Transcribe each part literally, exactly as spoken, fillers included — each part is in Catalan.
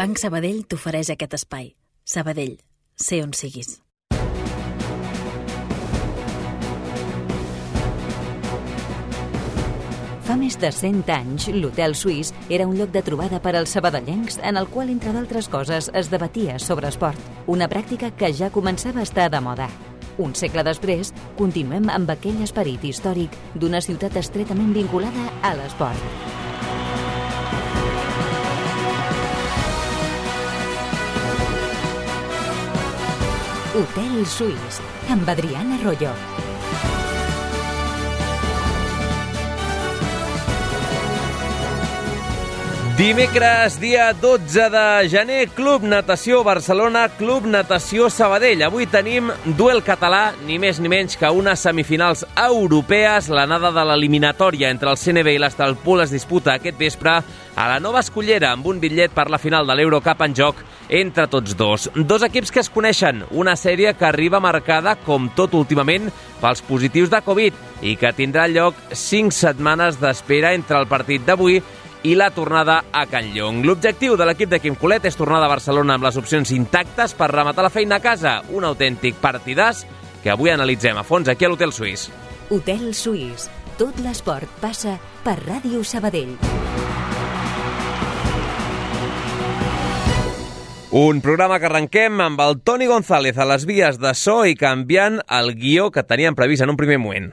Banc Sabadell t'ofereix aquest espai. Sabadell, sé on siguis. Fa més de cent anys, l'Hotel Suís era un lloc de trobada per als sabadellencs en el qual, entre d'altres coses, es debatia sobre esport. Una pràctica que ja començava a estar de moda. Un segle després, continuem amb aquell esperit històric d'una ciutat estretament vinculada a l'esport. Hotel Suís, amb Adriana Arroyo. Dimecres, dia dotze de gener, Club Natació Barcelona, Club Natació Sabadell. Avui tenim duel català, ni més ni menys que unes semifinals europees. L'anada de l'eliminatòria entre el C N B i l'Estalpol es disputa aquest vespre a la Nova Escullera, amb un bitllet per la final de l'Eurocup en joc entre tots dos. Dos equips que es coneixen, una sèrie que arriba marcada, com tot últimament, pels positius de Covid i que tindrà lloc cinc setmanes d'espera entre el partit d'avui i la tornada a Can Llong. L'objectiu de l'equip de Quim Colet és tornar de Barcelona amb les opcions intactes per rematar la feina a casa. Un autèntic partidàs que avui analitzem a fons aquí a l'Hotel Suís. Hotel Suís. Tot l'esport passa per Ràdio Sabadell. Un programa que arrenquem amb el Toni González a les vies de so i canviant el guió que teníem previst en un primer moment.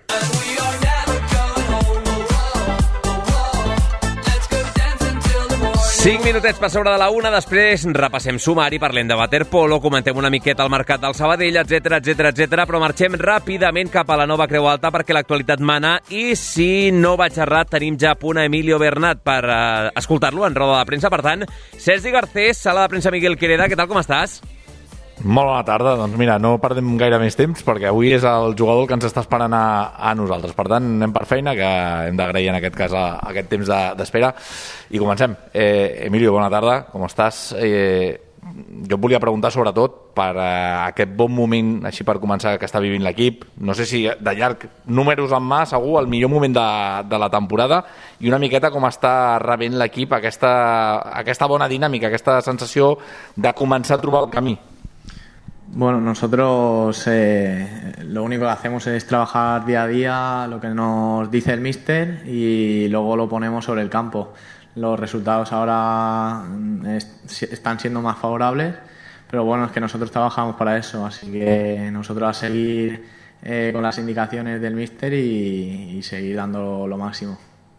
Cinc minutets per sobre de la una, després repassem sumari, parlem de waterpolo, comentem una miqueta el mercat del Sabadell, etcètera, etcètera, etcètera, però marxem ràpidament cap a la nova Creu Alta perquè l'actualitat mana i, si no vaig errat, tenim ja a punt a Emilio Bernat per uh, escoltar-lo en roda de premsa. Per tant, Sergi Garcés, sala de premsa Miguel Quereda, què tal, com estàs? Molt bona tarda. Doncs mira, no perdem gaire més temps perquè avui és el jugador que ens està esperant a, a nosaltres. Per tant, anem per feina, que hem d'agrair en aquest cas a, a aquest temps de, d'espera. I comencem. Eh, Emilio, bona tarda, com estàs? Eh, jo et volia preguntar sobretot per eh, aquest bon moment, així per començar, que està vivint l'equip. No sé si de llarg, números en mà, segur, el millor moment de, de la temporada, i una miqueta com està rebent l'equip aquesta, aquesta bona dinàmica, aquesta sensació de començar a trobar el camí. Bueno, nosotros eh, lo único que hacemos es trabajar día a día lo que nos dice el míster y luego lo ponemos sobre el campo. Los resultados ahora es, están siendo más favorables, pero bueno, es que nosotros trabajamos para eso, así que nosotros a seguir eh, con las indicaciones del míster y, y seguir dando lo máximo.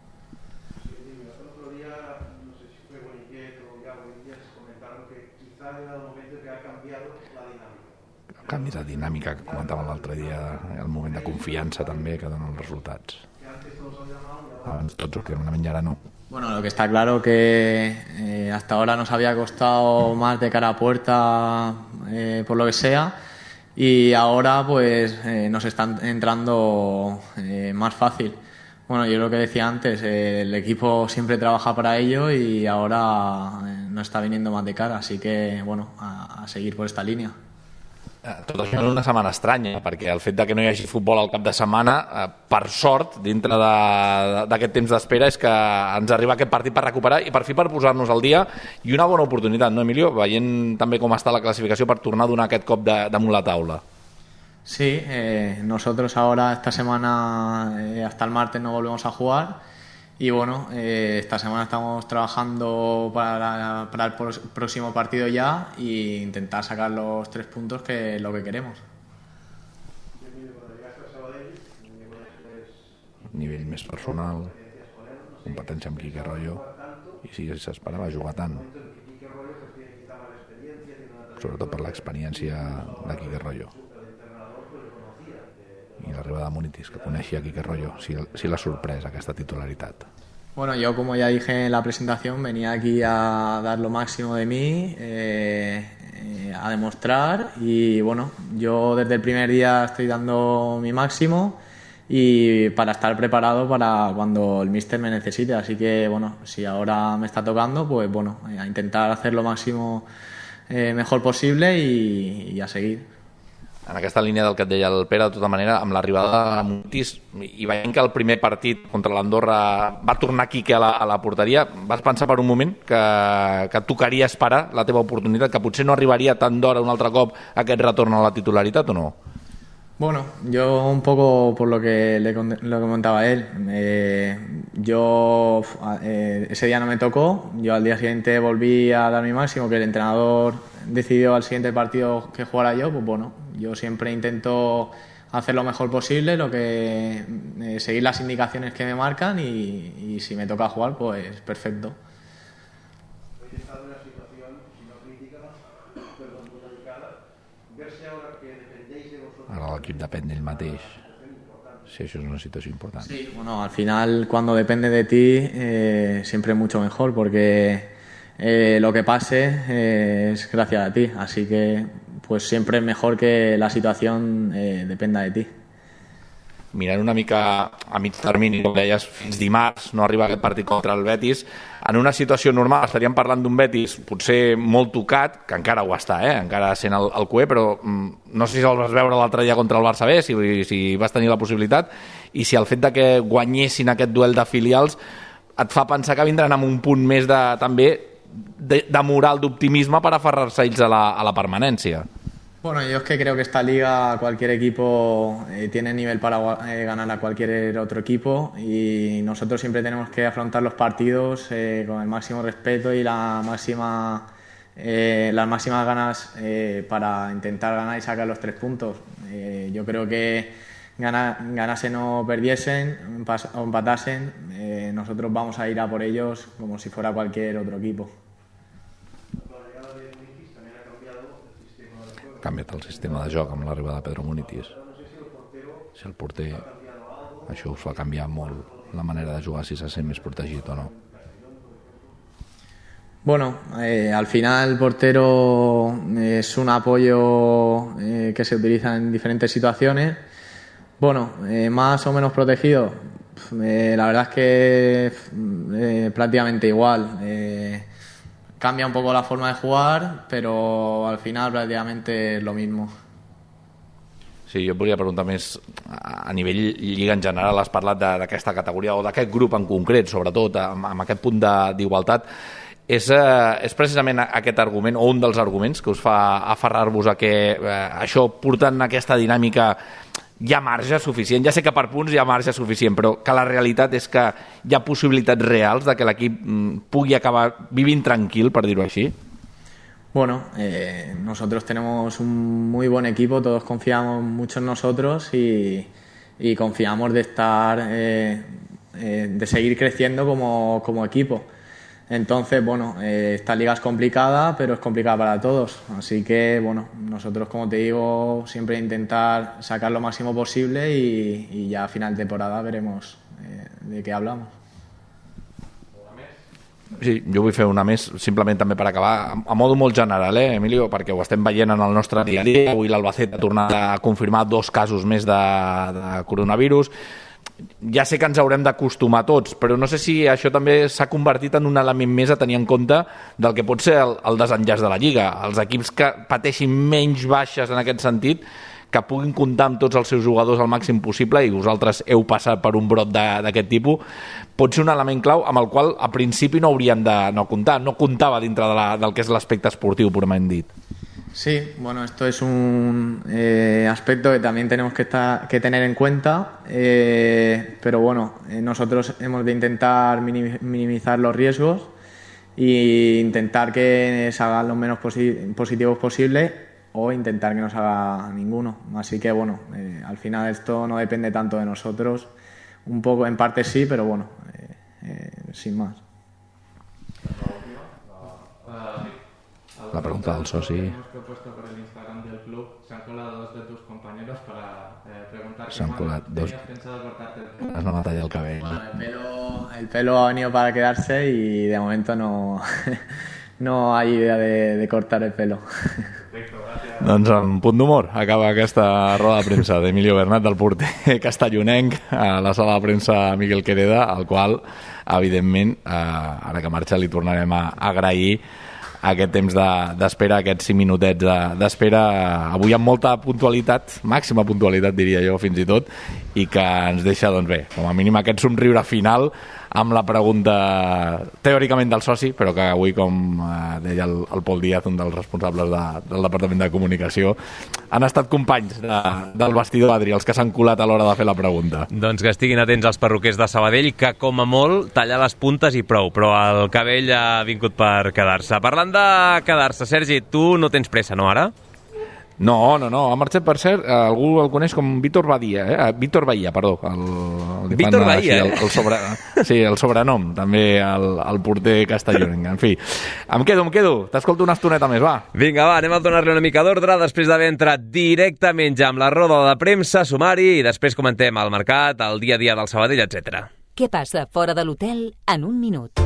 Canvis de dinàmica que comentàvem l'altre dia, el moment de confiança també que donen els resultats. Abans tots últimament, ara no. Bueno, lo que está claro que eh, hasta ahora nos había costado más de cara a puerta eh, por lo que sea, y ahora pues eh, nos están entrando eh, más fácil. Bueno, yo lo que decía antes, eh, el equipo siempre trabaja para ello y ahora eh, nos está viniendo más de cara, así que bueno, a, a seguir por esta línea. Tot això és una setmana estranya, perquè el fet de que no hi hagi futbol al cap de setmana, per sort, dintre d'aquest temps d'espera, és que ens arriba aquest partit per recuperar i per fi per posar-nos al dia, i una bona oportunitat, no, Emilio? Veient també com està la classificació per tornar a donar aquest cop de, damunt la taula. Sí, eh, nosotros ahora esta semana, eh, hasta el martes no volvemos a jugar. Y bueno, eh, esta semana estamos trabajando para, para el próximo partido ya e intentar sacar los tres puntos, que es lo que queremos. Nivell més personal, competència amb Quique Royo, i si s'esperava jugar tant, sobretot per l'experiència de Quique Royo i l'arribada de Munitis, que coneixia Quique Royo, si, si l'ha sorprès aquesta titularitat. Bueno, yo, como ya dije en la presentación, venía aquí a dar lo máximo de mí, eh, eh, a demostrar, y bueno, yo desde el primer día estoy dando mi máximo y para estar preparado para cuando el míster me necesite, así que bueno, si ahora me está tocando, pues bueno, a intentar hacer lo máximo eh, mejor posible y, y a seguir. en aquesta línia del que et deia el Pere, de tota manera, amb l'arribada de Munitis, i veient que el primer partit contra l'Andorra va tornar Quique a la, a la porteria, vas pensar per un moment que, que tocaria esperar la teva oportunitat, que potser no arribaria tan d'hora un altre cop aquest retorn a la titularitat o no? Bueno, yo un poco por lo que le lo que comentaba él, eh, yo eh, ese día no me tocó, yo al día siguiente volví a dar mi máximo, que el entrenador decidió al siguiente partido que jugara yo, pues bueno, yo siempre intento hacer lo mejor posible, lo que eh, seguir las indicaciones que me marcan y, y si me toca jugar, pues perfecto. Ara l'equip depèn d'ell mateix. Sí, això és una situació important. Sí, bueno, al final cuando depende de ti eh, siempre es mucho mejor porque eh, lo que pase eh, es gracias a ti, así que pues siempre es mejor que la situación eh, dependa de ti. Mirant una mica a mig termini, com deies, fins dimarts no arriba aquest partit contra el Betis, en una situació normal estaríem parlant d'un Betis potser molt tocat, que encara ho està, eh? Encara sent el, el cué, però mm, no sé si el vas veure l'altre dia contra el Barça B, si, si vas tenir la possibilitat, i si el fet de que guanyessin aquest duel de filials et fa pensar que vindran amb un punt més de, també de, de moral, d'optimisme per aferrar-se ells a la, a la permanència. Bueno, yo es que creo que esta liga cualquier equipo eh, tiene nivel para eh, ganar a cualquier otro equipo y nosotros siempre tenemos que afrontar los partidos eh, con el máximo respeto y la máxima, eh, las máximas ganas eh, para intentar ganar y sacar los tres puntos. Eh, yo creo que gana, ganasen o perdiesen o empatasen, eh, nosotros vamos a ir a por ellos como si fuera cualquier otro equipo. Ha canviat el sistema de joc amb l'arribada de Pedro Munitis. Si el porter això us fa canviar molt la manera de jugar, si se sent més protegit o no. Bueno, eh, al final el portero es un apoyo eh, que se utiliza en diferentes situaciones. Bueno, eh, más o menos protegido, eh, la verdad es que eh, prácticamente igual. Eh, Cambia un poco la forma de jugar, però al final pràcticamente és lo mismo. Sí, jo et volia preguntar més a nivell lliga en general, has parlat d'aquesta categoria o d'aquest grup en concret, sobretot amb, amb aquest punt d'igualtat. És, eh, és precisament aquest argument o un dels arguments que us fa aferrar-vos a que eh, això portant aquesta dinàmica hi ha marge suficient, ja sé que per punts hi ha marge suficient, però que la realitat és que hi ha possibilitats reals de que l'equip pugui acabar vivint tranquil, per dir-ho així? Bueno, eh, nosotros tenemos un muy buen equipo, todos confiamos mucho en nosotros y, y confiamos de estar, eh, eh, de seguir creciendo como, como equipo. Entonces, bueno, eh, esta liga es complicada, pero es complicada para todos. Así que, bueno, nosotros, como te digo, siempre intentar sacar lo máximo posible y, y ya a final de temporada veremos eh, de què hablamos. Sí, jo vull fer una més, simplement també per acabar, a modo molt general, eh, Emilio, perquè ho estem veient en el nostre dia a dia. Avui l'Albacete ha tornat a confirmar dos casos més de, de coronavirus. Ja sé que ens haurem d'acostumar tots, però no sé si això també s'ha convertit en un element més a tenir en compte del que pot ser el, el desenllaç de la Lliga. Els equips que pateixin menys baixes en aquest sentit, que puguin comptar amb tots els seus jugadors al màxim possible, i vosaltres heu passat per un brot d'aquest tipus, pot ser un element clau amb el qual a principi no hauríem de no comptar, no comptava dintre de la, del que és l'aspecte esportiu purament dit. Sí, bueno, esto es un eh, aspecto que también tenemos que, estar, que tener en cuenta, eh, pero bueno, eh, nosotros hemos de intentar minimizar los riesgos e intentar que se hagan los menos posi- positivos posibles o intentar que no se haga ninguno. Así que bueno, eh, al final esto no depende tanto de nosotros, un poco en parte sí, pero bueno, eh, eh, sin más. La pregunta del soci. Hemos propuesto por el Instagram del club, se han colado dos de tus compañeros para eh, preguntar se han colado dos. ¿Tenías pensado cortarte el pelo? Has no tallat el cabell. Bueno, el pelo, el pelo ha venido para quedarse y de momento no, no hay idea de, de cortar el pelo. Doncs amb punt d'humor acaba aquesta roda de premsa d'Emilio Bernat, del porter castellonenc, a la sala de premsa Miguel Quereda, al qual, evidentment, eh, ara que marxa li tornarem a agrair aquest temps d'espera, de, aquests cinc minutets d'espera, avui amb molta puntualitat, màxima puntualitat diria jo fins i tot, i que ens deixa, doncs bé, com a mínim aquest somriure final amb la pregunta teòricament del soci, però que avui, com eh, deia el, el Pol Díaz, un dels responsables de, del Departament de Comunicació, han estat companys de, del vestidor, Adri, els que s'han colat a l'hora de fer la pregunta. Doncs que estiguin atents els perruquers de Sabadell, que com a molt tallar les puntes i prou, però el cabell ha vingut per quedar-se. Parlant de quedar-se, Sergi, tu no tens pressa, no, ara? No, no, no, ha marxat, per cert, algú el coneix com Víctor Badia, eh? Víctor Bahia, perdó. El, el Víctor Bahia, sí, el, el sobre, sí, el sobrenom, també el, el porter castellonenc. En fi, em quedo, em quedo. T'escolto una estoneta més, va. Vinga, va, anem a donar-li una mica d'ordre després d'haver entrat directament ja amb la roda de premsa, sumari, i després comentem el mercat, el dia a dia del Sabadell, etcètera. Què passa fora de l'hotel en un minut?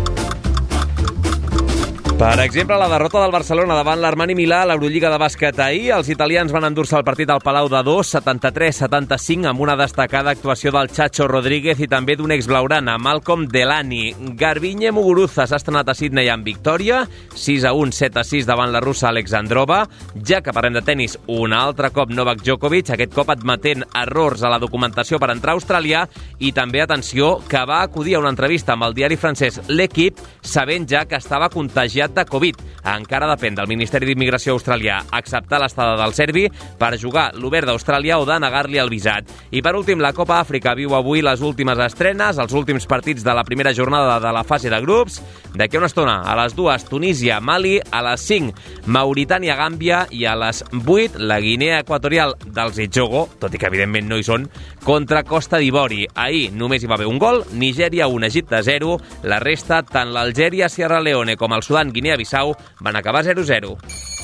Per exemple, la derrota del Barcelona davant l'Armani Milà a l'Eurolliga de bàsquet ahir. Els italians van endur-se el partit al Palau de dos, setanta-tres a setanta-cinc, amb una destacada actuació del Chacho Rodríguez i també d'un ex-blaugrana, Malcolm Delany. Garbiñe Muguruza s'ha estrenat a Sydney amb victòria, sis a un, set a sis davant la russa Alexandrova. Ja que parlem de tennis, un altre cop Novak Djokovic, aquest cop admetent errors a la documentació per entrar a Austràlia, i també, atenció, que va acudir a una entrevista amb el diari francès L'Equipe, sabent ja que estava contagiat de Covid. Encara depèn del Ministeri d'Immigració australià acceptar l'estada del serbi per jugar l'Obert d'Austràlia o de negar-li el visat. I per últim, la Copa Àfrica viu avui les últimes estrenes, els últims partits de la primera jornada de la fase de grups. D'aquí una estona, a les dues, Tunísia, Mali, a les cinc, Mauritània, Gàmbia, i a les vuit, la Guinea Equatorial dels Itjogo, tot i que evidentment no hi són, contra Costa d'Ivori. Ahir només hi va haver un gol, Nigèria un, Egipte zero, la resta, tant l'Algèria, Sierra Leone com el Sudan, Guinea-Bissau, van acabar zero zero.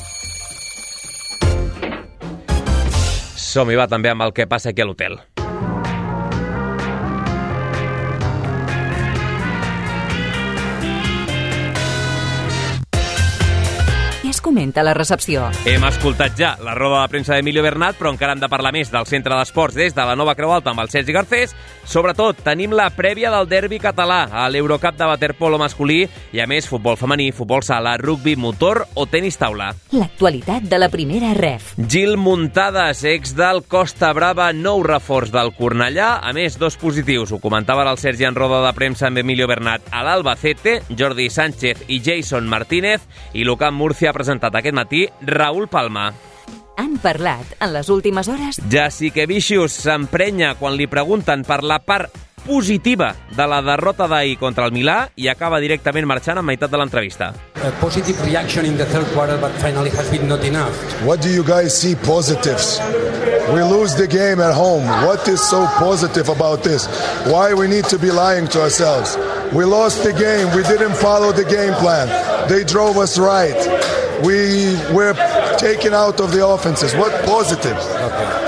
Som-hi, va, també amb el que passa aquí a l'hotel. Es comenta a la recepció. Hem escoltat ja la roda de premsa d'Emilio Bernat, però encara hem de parlar més del centre d'esports des de la nova Creu Alta amb el Sergi Garcés. Sobretot, tenim la prèvia del derbi català a l'Eurocup de waterpolo masculí i, a més, futbol femení, futbol sala, rugbi, motor o tenis taula. L'actualitat de la primera ref. Gil Muntades, ex del Costa Brava, nou reforç del Cornellà. A més, dos positius. Ho comentava el Sergi en roda de premsa amb Emilio Bernat a l'Albacete, Jordi Sánchez i Jason Martínez, i l'Ucamp Murcia ha presentat aquest matí Raúl Palma. Han parlat en les últimes hores. Jasikevičius s'emprenya quan li pregunten per la part positiva de la derrota d'ahir contra el Milà i acaba directament marxant a meitat de l'entrevista. A positive reaction in the third quarter, but finally has been not enough. What do you guys see positives? We lose the game at home. What is so positive about this? Why we need to be lying to ourselves? We lost the game. We didn't follow the game plan. They drove us right. We were taken out of the offenses. What positive? Okay.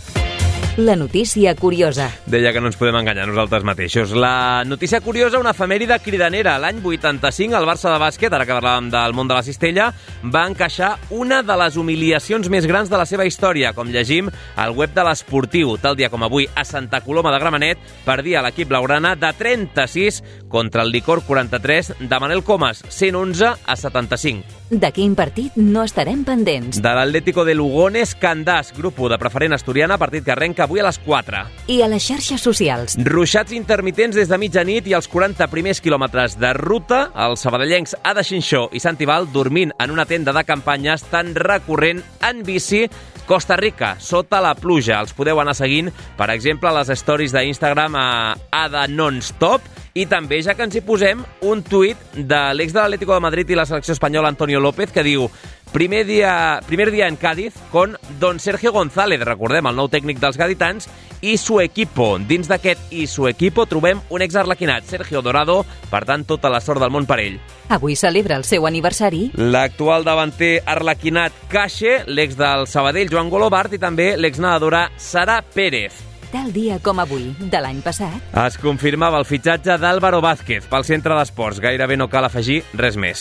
La notícia curiosa. Deia que no ens podem enganyar nosaltres mateixos. La notícia curiosa, una efemèride cridanera. L'any vuitanta-cinc, el Barça de bàsquet, ara que parlàvem del món de la cistella, va encaixar una de les humiliacions més grans de la seva història, com llegim al web de l'Esportiu. Tal dia com avui, a Santa Coloma de Gramenet, perdia l'equip blaugrana de trenta-sis contra el Licor quaranta-tres de Manel Comas, cent onze a setanta-cinc. De quin partit no estarem pendents? De l'Atlético de Lugones Candás, grup u de preferent asturiana, partit que arrenca avui a les quatre. I a les xarxes socials. Ruixats intermitents des de mitjanit i els quaranta primers quilòmetres de ruta, els sabadellencs Ada Xinxó i Santibal dormint en una tenda de campanya estan recorrent en bici Costa Rica, sota la pluja. Els podeu anar seguint, per exemple, a les stories d'Instagram a Ada Nonstop, i també, ja que ens hi posem, un tuit de l'ex de l'Atlético de Madrid i la selecció espanyola Antonio López, que diu: primer dia, primer dia en Cádiz con don Sergio González, recordem, el nou tècnic dels gaditans, i su equipo. Dins d'aquest i su equipo trobem un ex-arlequinat, Sergio Dorado, per tant, tota la sort del món per ell. Avui celebra el seu aniversari L'actual davanter arlequinat Caixe, l'ex del Sabadell Joan Golobart i també l'ex-nedadora Sara Pérez. Tal dia com avui, de l'any passat. Es confirmava el fitxatge d'Álvaro Vázquez pel centre d'esports. Gairebé no cal afegir res més.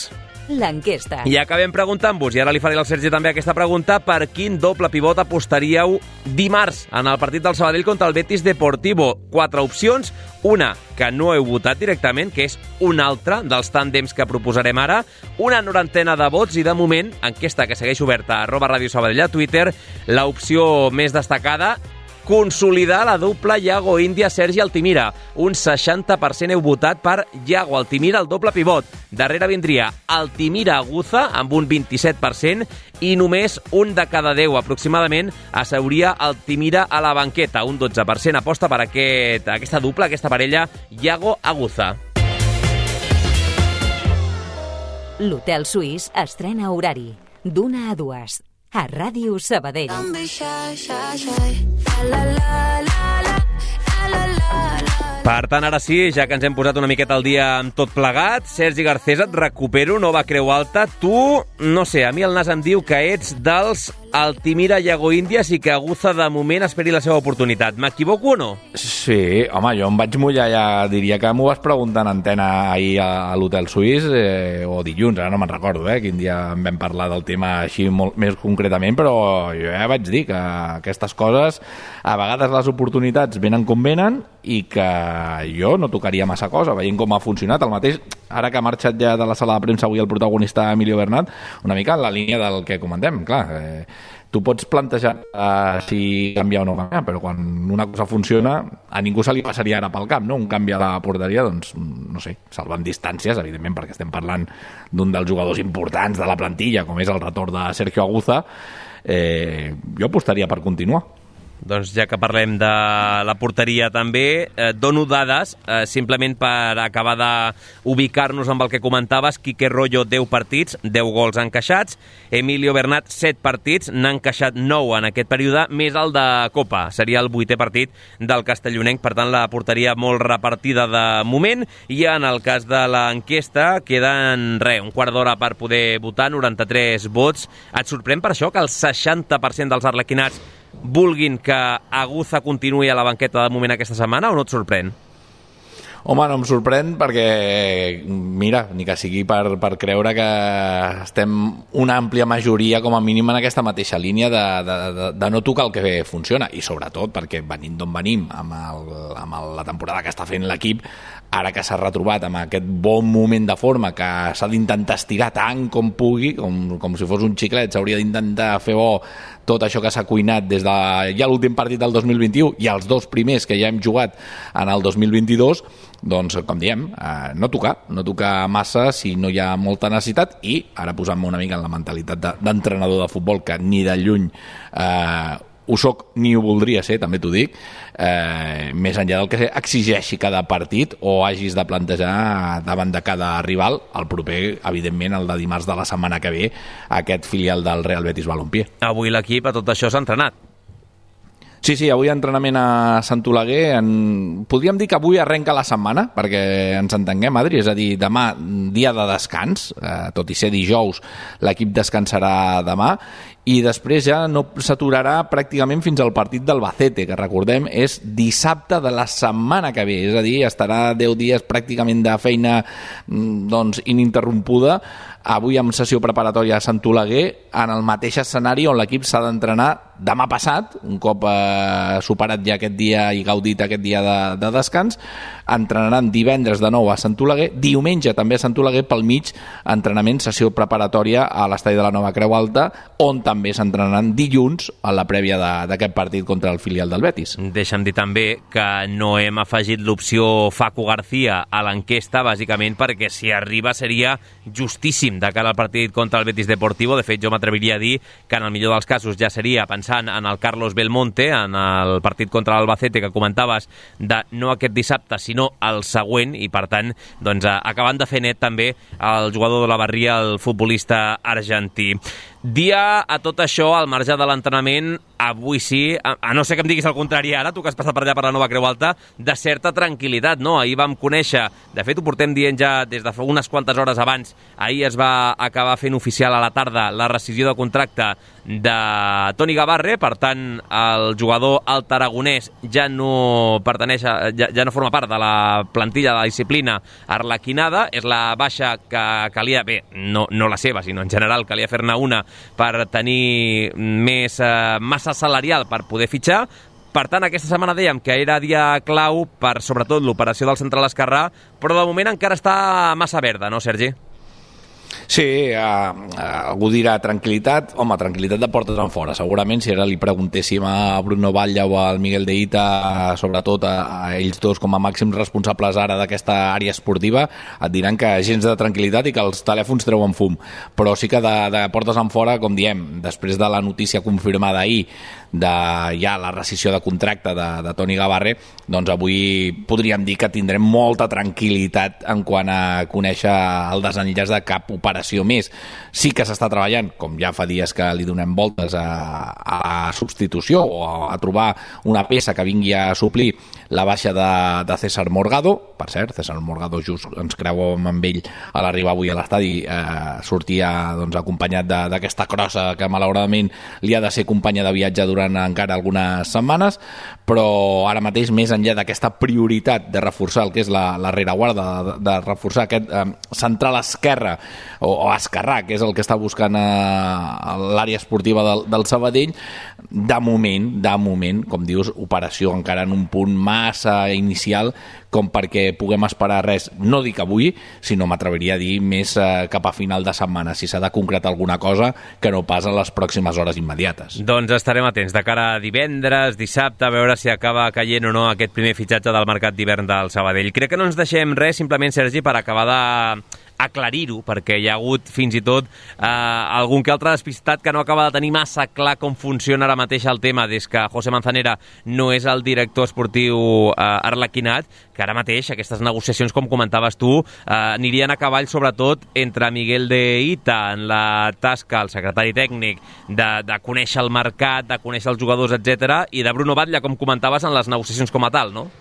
l'enquesta. I acabem preguntant-vos, i ara li faré al Sergi també aquesta pregunta, per quin doble pivot apostaríeu dimarts en el partit del Sabadell contra el Betis Deportivo? Quatre opcions, una que no heu votat directament, que és un altre dels tàndems que proposarem ara, una norantena de vots i de moment, enquesta que segueix oberta a arroba Ràdio Sabadell a Twitter, l'opció més destacada, consolidar la dupla Iago Índia-Sergi Altimira. Un seixanta per cent heu votat per Iago Altimira, el doble pivot. Darrere vindria Altimira-Aguza, amb un vint-i-set per cent, i només un de cada deu, aproximadament, asseuria Altimira a la banqueta. Un dotze per cent aposta per aquest, aquesta dupla, aquesta parella, Iago-Aguza. L'Hotel Suís estrena horari, d'una a dues, a Ràdio Sabadell. Per tant, ara sí, ja que ens hem posat una miqueta al dia amb tot plegat, Sergi Garcés, et recupero, nova creu alta. Tu, no sé, a mi el nas em diu que ets dels Altimira Iago Índies i que Aguza de moment esperi la seva oportunitat. M'equivoco o no? Sí, home, jo em vaig mullar, ja diria que m'ho vas preguntar en antena ahir a l'Hotel Suís, eh, o dilluns, ara no me'n recordo, eh, quin dia en vam parlar del tema així molt més concretament, però jo ja vaig dir que aquestes coses, a vegades les oportunitats venen com venen i que jo no tocaria massa cosa, veient com ha funcionat. El mateix, ara que ha marxat ja de la sala de premsa avui el protagonista Emilio Bernat, una mica en la línia del que comentem, clar, eh, tu pots plantejar uh, si canviar o no canviar, però quan una cosa funciona, a ningú se li passaria ara pel cap, no? Un canvi a la porteria, doncs, no sé, salvant distàncies, evidentment, perquè estem parlant d'un dels jugadors importants de la plantilla, com és el retorn de Sergio Aguza, eh, jo apostaria per continuar. Doncs ja que parlem de la porteria també, eh, dono dades, eh, simplement per acabar d'ubicar-nos amb el que comentaves. Quique Rollo, deu partits, deu gols encaixats. Emilio Bernat, set partits, n'ha encaixat nou en aquest període, més el de Copa. Seria el vuitè partit del castellonenc, per tant la porteria molt repartida de moment. I en el cas de l'enquesta queden, res, un quart d'hora per poder votar, noranta-tres vots. Et sorprèn per això que el seixanta per cent dels arlequinats vulguin que Aguza continuï a la banqueta de moment aquesta setmana, o no et sorprèn? Home, no em sorprèn perquè, mira, ni que sigui per, per creure que estem una àmplia majoria, com a mínim, en aquesta mateixa línia de, de, de, de no tocar el que funciona. I sobretot perquè venint d'on venim, amb, el, amb el, la temporada que està fent l'equip, ara que s'ha retrobat amb aquest bon moment de forma, que s'ha d'intentar estirar tant com pugui, com, com si fos un xiclet, s'hauria d'intentar fer bo tot això que s'ha cuinat des de ja l'últim partit del dos mil vint-i-u i els dos primers que ja hem jugat en el dos mil vint-i-dos, doncs, com diem, eh, no tocar, no tocar massa si no hi ha molta necessitat. I ara posant-me una mica en la mentalitat de, d'entrenador de futbol, que ni de lluny eh, ho soc ni ho voldria ser, també t'ho dic, eh, més enllà del que exigeixi cada partit o hagis de plantejar davant de cada rival, el proper, evidentment, el de dimarts de la setmana que ve, aquest filial del Real Betis Balompié. Avui l'equip a tot això s'ha entrenat. Sí, sí, avui entrenament a Sant Oleguer. En... Podríem dir que avui arrenca la setmana, perquè ens entenguem, Adri, és a dir, demà dia de descans, eh, tot i ser dijous, l'equip descansarà demà, i després ja no s'aturarà pràcticament fins al partit d'Albacete, que recordem és dissabte de la setmana que ve, és a dir, estarà deu dies pràcticament de feina, doncs, ininterrompuda, avui amb sessió preparatòria a Sant Oleguer, en el mateix escenari on l'equip s'ha d'entrenar demà passat, un cop eh, superat ja aquest dia i gaudit aquest dia de, de descans. Entrenaran divendres de nou a Sant Oleguer, diumenge també a Sant Oleguer, pel mig entrenament, sessió preparatòria a l'estadi de la Nova Creu Alta, on també s'entrenaran dilluns a la prèvia d'aquest partit contra el filial del Betis. Deixa'm dir també que no hem afegit l'opció Facu García a l'enquesta, bàsicament perquè si arriba seria justíssim de cara al partit contra el Betis Deportivo. De fet, jo m'atreviria a dir que en el millor dels casos ja seria pensant en el Carlos Belmonte, en el partit contra l'Albacete que comentaves, de no aquest dissabte, sinó el següent, i per tant, doncs, acabant de fer net també el jugador de la Barria, el futbolista argentí. Dia a tot això, al marge de l'entrenament, avui sí, a, a no ser que em diguis el contrari ara, tu que has passat per allà per la Nova Creu Alta, de certa tranquil·litat, no? Ahir vam conèixer, de fet ho portem dient ja des de fa unes quantes hores abans, ahir es va acabar fent oficial a la tarda la rescisió de contracte de Toni Gabarre, per tant el jugador altaragonès ja no pertaneix a, ja, ja no forma part de la plantilla de la disciplina arlequinada, és la baixa que calia, bé, no, no la seva, sinó en general calia fer-ne una per tenir més eh, massa salarial per poder fitxar. Per tant, aquesta setmana dèiem que era dia clau per, sobretot, l'operació del central esquerrà, però de moment encara està massa verda, no, Sergi? Sí, eh, algú dirà tranquil·litat. Home, tranquil·litat de portes en fora. Segurament, si ara li preguntéssim a Bruno Batlle o al Miguel de Ita, sobretot a, a ells dos com a màxims responsables ara d'aquesta àrea esportiva, et diran que gens de tranquil·litat i que els telèfons treuen fum. Però sí que de, de portes en fora, com diem, després de la notícia confirmada ahir de ja la rescisió de contracte de, de Toni Gabarre, doncs avui podríem dir que tindrem molta tranquil·litat en quant a conèixer el desenllaç de cap operació més. Sí que s'està treballant, com ja fa dies que li donem voltes a, a la substitució o a, a trobar una peça que vingui a suplir la baixa de, de César Morgado. Per cert, César Morgado just ens creuem amb ell a l'arribar avui a l'estadi, eh, sortia doncs, acompanyat d'aquesta crossa que malauradament li ha de ser companya de viatge durant encara algunes setmanes, però ara mateix, més enllà d'aquesta prioritat de reforçar el que és la, la rereguarda, de, de reforçar aquest eh, central esquerre o, o esquerrà, que és el que està buscant eh, l'àrea esportiva del, del Sabadell, de moment, de moment, com dius, operació encara en un punt massa inicial com perquè puguem esperar res, no dic avui, sinó m'atreviria a dir més eh, cap a final de setmana, si s'ha de concretar alguna cosa que no pas a les pròximes hores immediates. Doncs estarem atents de cara a divendres, dissabte, a veure si acaba caient o no aquest primer fitxatge del mercat d'hivern del Sabadell. Crec que no ens deixem res, simplement, Sergi, per acabar de aclarir-ho, perquè hi ha hagut fins i tot eh, algun que altre despistat que no acaba de tenir massa clar com funciona ara mateix el tema, des que José Manzanera no és el director esportiu eh, arlequinat, que ara mateix aquestes negociacions, com comentaves tu, eh, anirien a cavall sobretot entre Miguel de Ita en la tasca, el secretari tècnic, de, de conèixer el mercat, de conèixer els jugadors, etcètera, i de Bruno Batlle, com comentaves, en les negociacions com a tal, no?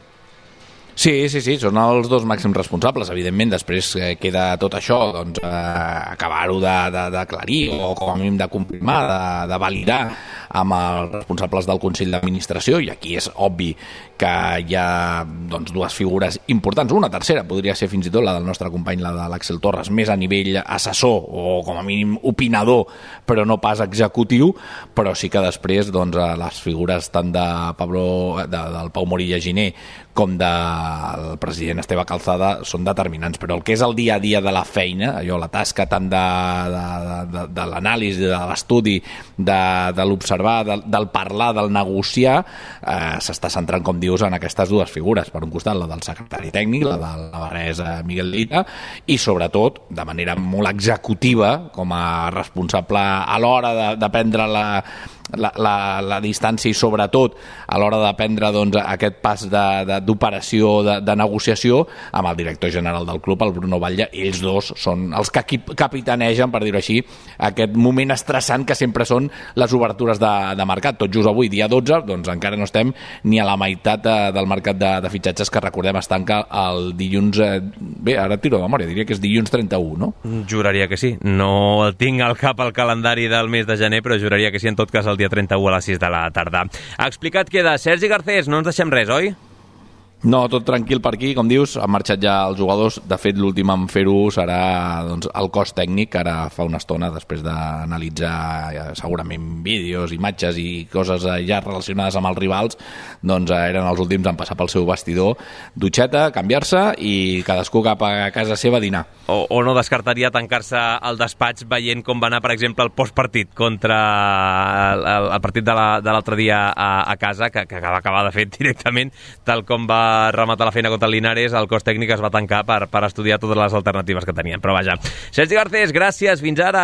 Sí, sí, sí, són els dos màxims responsables. Evidentment, després eh, queda tot això, doncs, eh, acabar-ho d'aclarir o com a mínim de confirmar, de, de validar amb els responsables del Consell d'Administració, i aquí és obvi que hi ha doncs, dues figures importants, una tercera podria ser fins i tot la del nostre company, la de l'Àxel Torres, més a nivell assessor o com a mínim opinador, però no pas executiu, però sí que després doncs, les figures tant de Pablo, de, del Pau Morilla Giner com del president Esteve Calzada són determinants, però el que és el dia a dia de la feina, allò, la tasca tant de, de, de, de l'anàlisi, de l'estudi, de, de l'observar, de, del parlar, del negociar, eh, s'està centrant, com dius, en aquestes dues figures. Per un costat, la del secretari tècnic, la del navarrès Miguel Lita, i sobretot, de manera molt executiva, com a responsable a l'hora de, de prendre la La, la, la distància i sobretot a l'hora de prendre doncs, aquest pas d'operació, de, de, de, de negociació amb el director general del club, el Bruno Batlle. Ells dos són els que capitanegen, per dir-ho així, aquest moment estressant que sempre són les obertures de, de mercat. Tot just avui, dia dotze, doncs encara no estem ni a la meitat de, del mercat de, de fitxatges, que recordem es tanca el dilluns, eh, bé, ara tiro de memòria, diria que és dilluns trenta-u, no? Juraria que sí, no el tinc al cap al calendari del mes de gener, però juraria que sí, en tot cas el dia trenta-u a les sis de la tarda. Explicat queda. Sergi Garcés, no ens deixem res, oi? No, tot tranquil per aquí, com dius, han marxat ja els jugadors. De fet, l'últim en fer-ho serà doncs, el cos tècnic, que ara fa una estona, després d'analitzar ja, segurament vídeos, imatges i coses ja relacionades amb els rivals, doncs eren els últims en passar pel seu vestidor, dutxeta, canviar-se i cadascú cap a casa seva a dinar. O, o no descartaria tancar-se al despatx veient com va anar, per exemple, el postpartit contra el, el, el partit de l'altre la, dia a, a casa, que, que va acabar de fet directament, tal com va rematar la feina contra el Linares, el cos tècnic es va tancar per, per estudiar totes les alternatives que tenien. Però vaja. Sergi Garcés, gràcies, fins ara.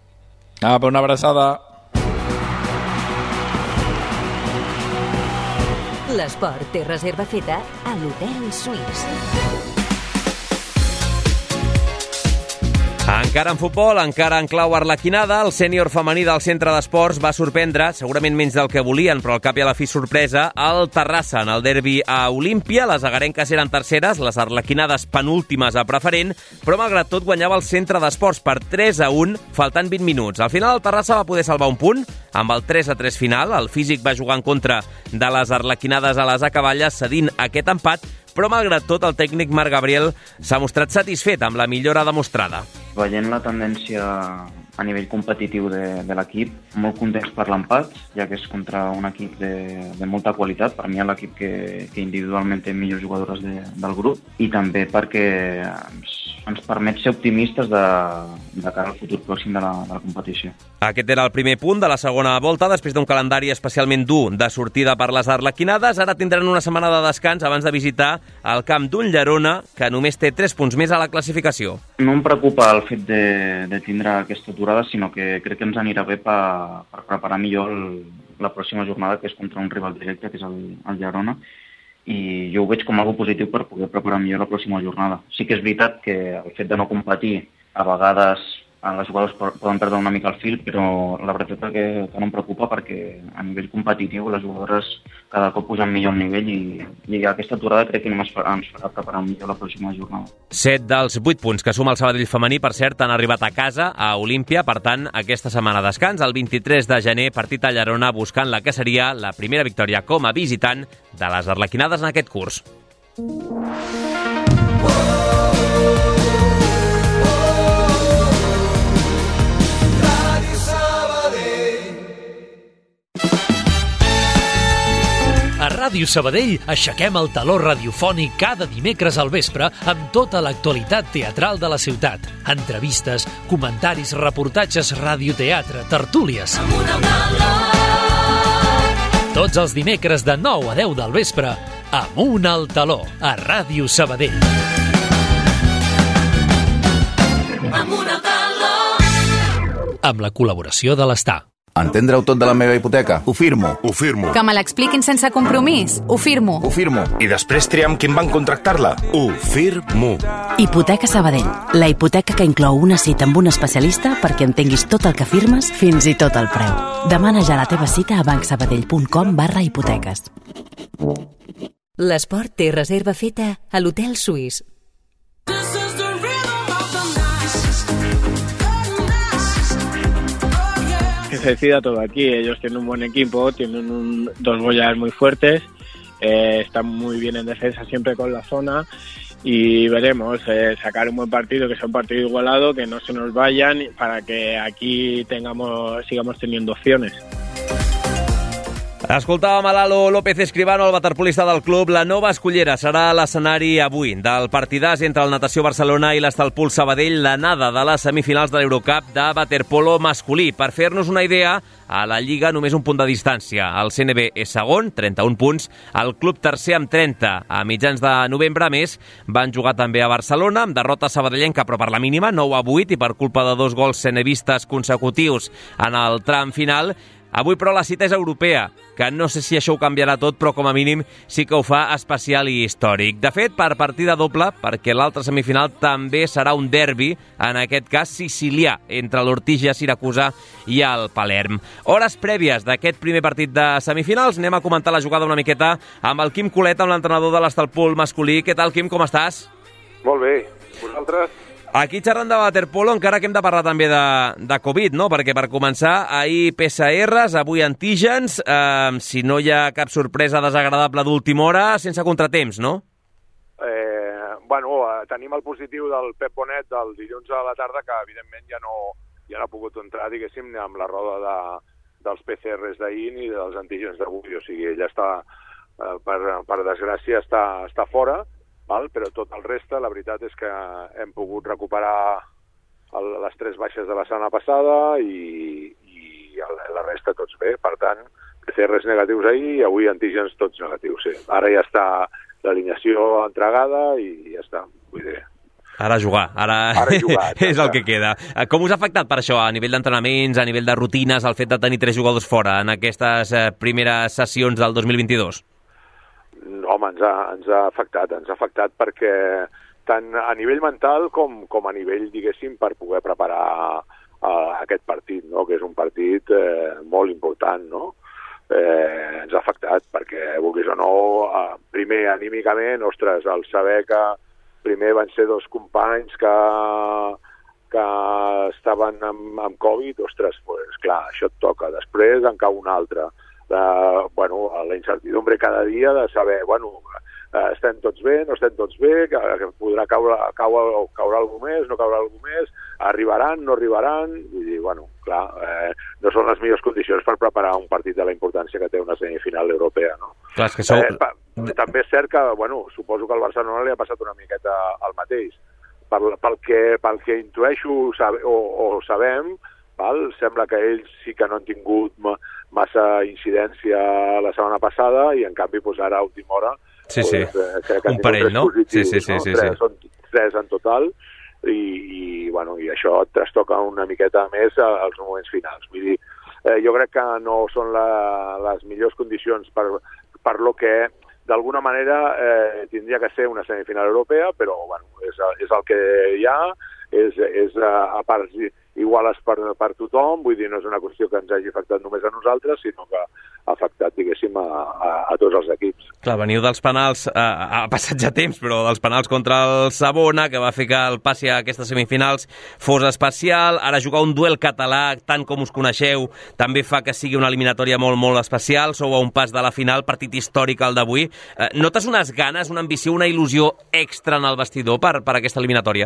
Apa, una abraçada. L'esport té reserva feta a l'Hotel Suís. Encara en futbol, encara en clau arlequinada, el sènior femení del centre d'esports va sorprendre, segurament menys del que volien, però al cap i a la fi sorpresa, el Terrassa en el derbi a Olímpia. Les agarenques eren terceres, les arlequinades penúltimes a preferent, però malgrat tot guanyava el centre d'esports per tres a un, faltant vint minuts. Al final el Terrassa va poder salvar un punt, amb el tres a tres final. El físic va jugar en contra de les arlequinades a les acaballes, cedint aquest empat, però malgrat tot el tècnic Marc Gabriel s'ha mostrat satisfet amb la millora demostrada. Veient la tendència a nivell competitiu de, de l'equip, molt contents per l'empat, ja que és contra un equip de, de molta qualitat. Per mi és l'equip que, que individualment té millors jugadores de, del grup, i també perquè ens, ens permet ser optimistes de, de cara al futur pròxim de la, de la competició. Aquest era el primer punt de la segona volta, després d'un calendari especialment dur de sortida per les arlequinades. Ara tindran una setmana de descans abans de visitar el camp d'un Llerona, que només té tres punts més a la classificació. No em preocupa el fet de, de tindre aquesta aturada, sinó que crec que ens anirà bé per, per preparar millor el, la pròxima jornada, que és contra un rival directe, que és el, el Llerona, i jo ho veig com algo positiu per poder preparar millor la pròxima jornada. Sí que és veritat que el fet de no competir a vegades les jugadors poden perdre una mica el fil, però la veritat és que, que no em preocupa, perquè a nivell competitiu les jugadores cada cop pugen millor el nivell, i, i aquesta aturada crec que només farà, ens farà preparar millor la pròxima jornada. Set dels vuit punts que suma el Sabadell femení, per cert, han arribat a casa, a Olímpia. Per tant, aquesta setmana descans, el vint-i-tres de gener, partit a Llerona, buscant la que seria la primera victòria com a visitant de les arlequinades en aquest curs. A Ràdio Sabadell aixequem el taló radiofònic cada dimecres al vespre amb tota l'actualitat teatral de la ciutat. Entrevistes, comentaris, reportatges, radioteatre, tertúlies. Tots els dimecres de nou a deu del vespre, Amunt al taló, a Ràdio Sabadell. Amunt al taló! Amb la col·laboració de l'Estar. Entendre-ho tot de la meva hipoteca? Ho firmo. Ho firmo. Que me l'expliquin sense compromís? Ho firmo. Ho firmo. I després triam quin banc contractar-la? Ho firmo. Hipoteca Sabadell. La hipoteca que inclou una cita amb un especialista perquè entenguis tot el que firmes, fins i tot el preu. Demana ja la teva cita a bancsabadell.com barra hipoteques. L'esport té reserva feta a l'Hotel Suís. Que se decida todo aquí. Ellos tienen un buen equipo, tienen un, dos boyas muy fuertes, eh, están muy bien en defensa siempre con la zona, y veremos eh, sacar un buen partido, que sea un partido igualado, que no se nos vayan, para que aquí tengamos sigamos teniendo opciones. Escoltàvem a Lalo López Escribano, el waterpolista del club. La Nova Escullera serà l'escenari avui del partidàs entre el Natació Barcelona i l'Estalpul Sabadell, l'anada de les semifinals de l'Eurocup de waterpolo masculí. Per fer-nos una idea, a la Lliga només un punt de distància. El C N B és segon, trenta-un punts, el club tercer amb trenta. A mitjans de novembre, a més, van jugar també a Barcelona, amb derrota sabadellenca, però per la mínima, nou a vuit, i per culpa de dos gols cenevistes consecutius en el tram final. Avui, però, la cita és europea, que no sé si això ho canviarà tot, però com a mínim sí que ho fa especial i històric. De fet, per partida doble, perquè l'altra semifinal també serà un derbi, en aquest cas sicilià, entre l'Ortigia Siracusa i el Palerm. Hores prèvies d'aquest primer partit de semifinals, anem a comentar la jugada una miqueta amb el Quim Colet, amb l'entrenador de l'Estalpul masculí. Què tal, Quim, com estàs? Molt bé. Vosaltres? Aquí xerrant de waterpolo, encara que hem de parlar també de, de Covid, no? Perquè per començar, ahir P C Rs, avui antígens, eh, si no hi ha cap sorpresa desagradable d'última hora, sense contratemps, no? Eh, bueno, tenim el positiu del Pep Bonet del dilluns a la tarda, que evidentment ja no, ja no ha pogut entrar, diguéssim, amb la roda de, dels P C Rs d'ahir ni dels antígens d'avui. O sigui, ell està, eh, per, per desgràcia, està, està fora. Val? Però tot el reste, la veritat és que hem pogut recuperar el, les tres baixes de la setmana passada, i, i el, la resta tots bé. Per tant, P C Rs negatius ahir i avui antígens tots negatius. Sí. Ara ja està l'alineació entregada i ja està. Vull dir, Ara jugar, ara, ara jugar, és el que queda. Com us ha afectat per això, a nivell d'entrenaments, a nivell de rutines, el fet de tenir tres jugadors fora en aquestes primeres sessions del dos mil vint-i-dos? Home, ens ha, ens ha afectat, ens ha afectat perquè tant a nivell mental com, com a nivell, diguéssim, per poder preparar uh, aquest partit, no? Que és un partit eh, molt important, no? Eh, ens ha afectat, perquè, vulguis o no, eh, primer, anímicament, ostres, el saber que primer van ser dos companys que, que estaven amb, amb Covid, ostres, pues, clar, això et toca. Després en cau un altre. La, bueno, la incertidumbre cada dia de saber, bueno, estem tots bé, no estem tots bé, que, que podrà caure, caure, caure alguna més, no caure alguna més, arribaran, no arribaran, vull dir, bueno, clar, eh, no són les millors condicions per preparar un partit de la importància que té una semifinal europea, no? Clar, és que sou... eh, pa, també és cert que, bueno, suposo que al Barcelona li ha passat una miqueta el mateix. Pel, pel, que, pel que intueixo sabe, o, o sabem, val? Sembla que ells sí que no han tingut ma, massa incidència la setmana passada i, en canvi, doncs, ara a última hora sí, sí. Pues, eh, que, que un parell, no? Positius, sí, sí, sí, no? sí, Tres, sí. Són tres en total i, i, bueno, i això et trastoca una miqueta més als moments finals. Vull dir, eh, jo crec que no són la, les millors condicions per, per lo que d'alguna manera eh, tindria que ser una semifinal europea, però bueno, és, és el que hi ha, és, és a, a parts iguales per, per tothom, vull dir, no és una qüestió que ens hagi afectat només a nosaltres, sinó que ha afectat, diguéssim, a, a, a tots els equips. Clar, veniu dels penals, eh, ha passat ja temps, però dels penals contra el Savona, que va fer que el passi a aquestes semifinals fos especial. Ara jugar un duel català, tant com us coneixeu, també fa que sigui una eliminatòria molt, molt especial. Sou a un pas de la final, partit històric el d'avui. Eh, notes unes ganes, una ambició, una il·lusió extra en el vestidor per, per aquesta eliminatòria?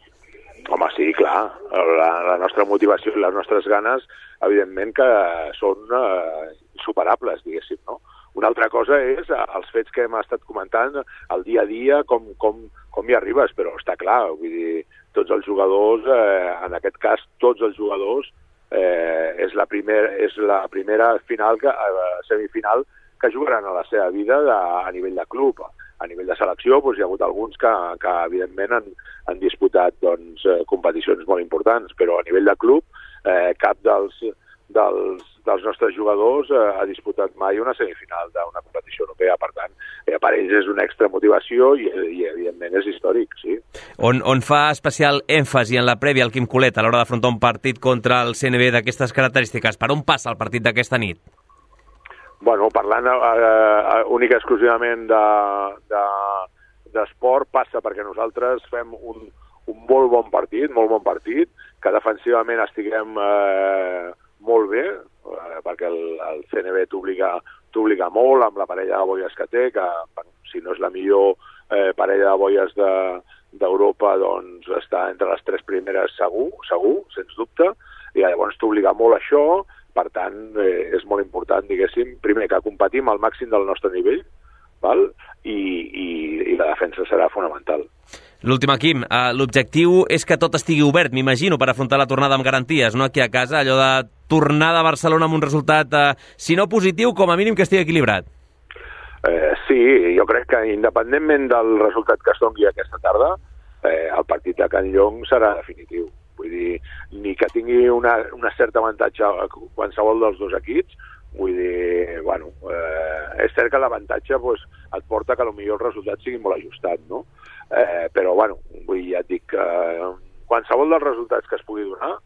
Home, sí, clar. La, la nostra motivació i les nostres ganes, evidentment, que són eh, insuperables, diguéssim, no? Una altra cosa és els fets que hem estat comentant, el dia a dia, com, com, com hi arribes, però està clar, vull dir, tots els jugadors, eh, en aquest cas, tots els jugadors, eh, és, la primer, és la primera final que, eh, semifinal que jugaran a la seva vida de, a nivell de club. A nivell de selecció, doncs, hi ha hagut alguns que, que evidentment, han, han disputat doncs, competicions molt importants, però a nivell de club, eh, cap dels, dels, dels nostres jugadors eh, ha disputat mai una semifinal d'una competició europea. Per tant, eh, per ells és una extra motivació i, i evidentment, és històric, sí. On, on fa especial èmfasi en la prèvia el Quim Colet a l'hora d'afrontar un partit contra el C N B d'aquestes característiques? Per on passa el partit d'aquesta nit? Bueno, parlant eh, única exclusivament d'esport, de, de, passa perquè nosaltres fem un, un molt bon partit, molt bon partit, que defensivament estiguem eh, molt bé, eh, perquè el, el C N B t'obliga molt amb la parella de boies que té, que bueno, si no és la millor eh, parella de boies d'Europa, de, doncs està entre les tres primeres segur, segur, sens dubte, i llavors t'obliga molt això. Per tant, eh, és molt important, diguéssim, primer que competim al màxim del nostre nivell, val? I, i, i la defensa serà fonamental. L'última, Quim, eh, l'objectiu és que tot estigui obert, m'imagino, per afrontar la tornada amb garanties, no aquí a casa, allò de tornar de Barcelona amb un resultat, eh, si no positiu, com a mínim que estigui equilibrat. Eh, sí, jo crec que independentment del resultat que es doni aquesta tarda, eh, el partit de Can Llong serà definitiu. Vull dir, ni que tingui una, una certa avantatge a qualsevol dels dos equips, vull dir, bueno, eh, és cert que l'avantatge pues, et porta que potser el resultat sigui molt ajustat, no? Eh, però, bueno, vull dir, ja et dic que eh, qualsevol dels resultats que es pugui donar,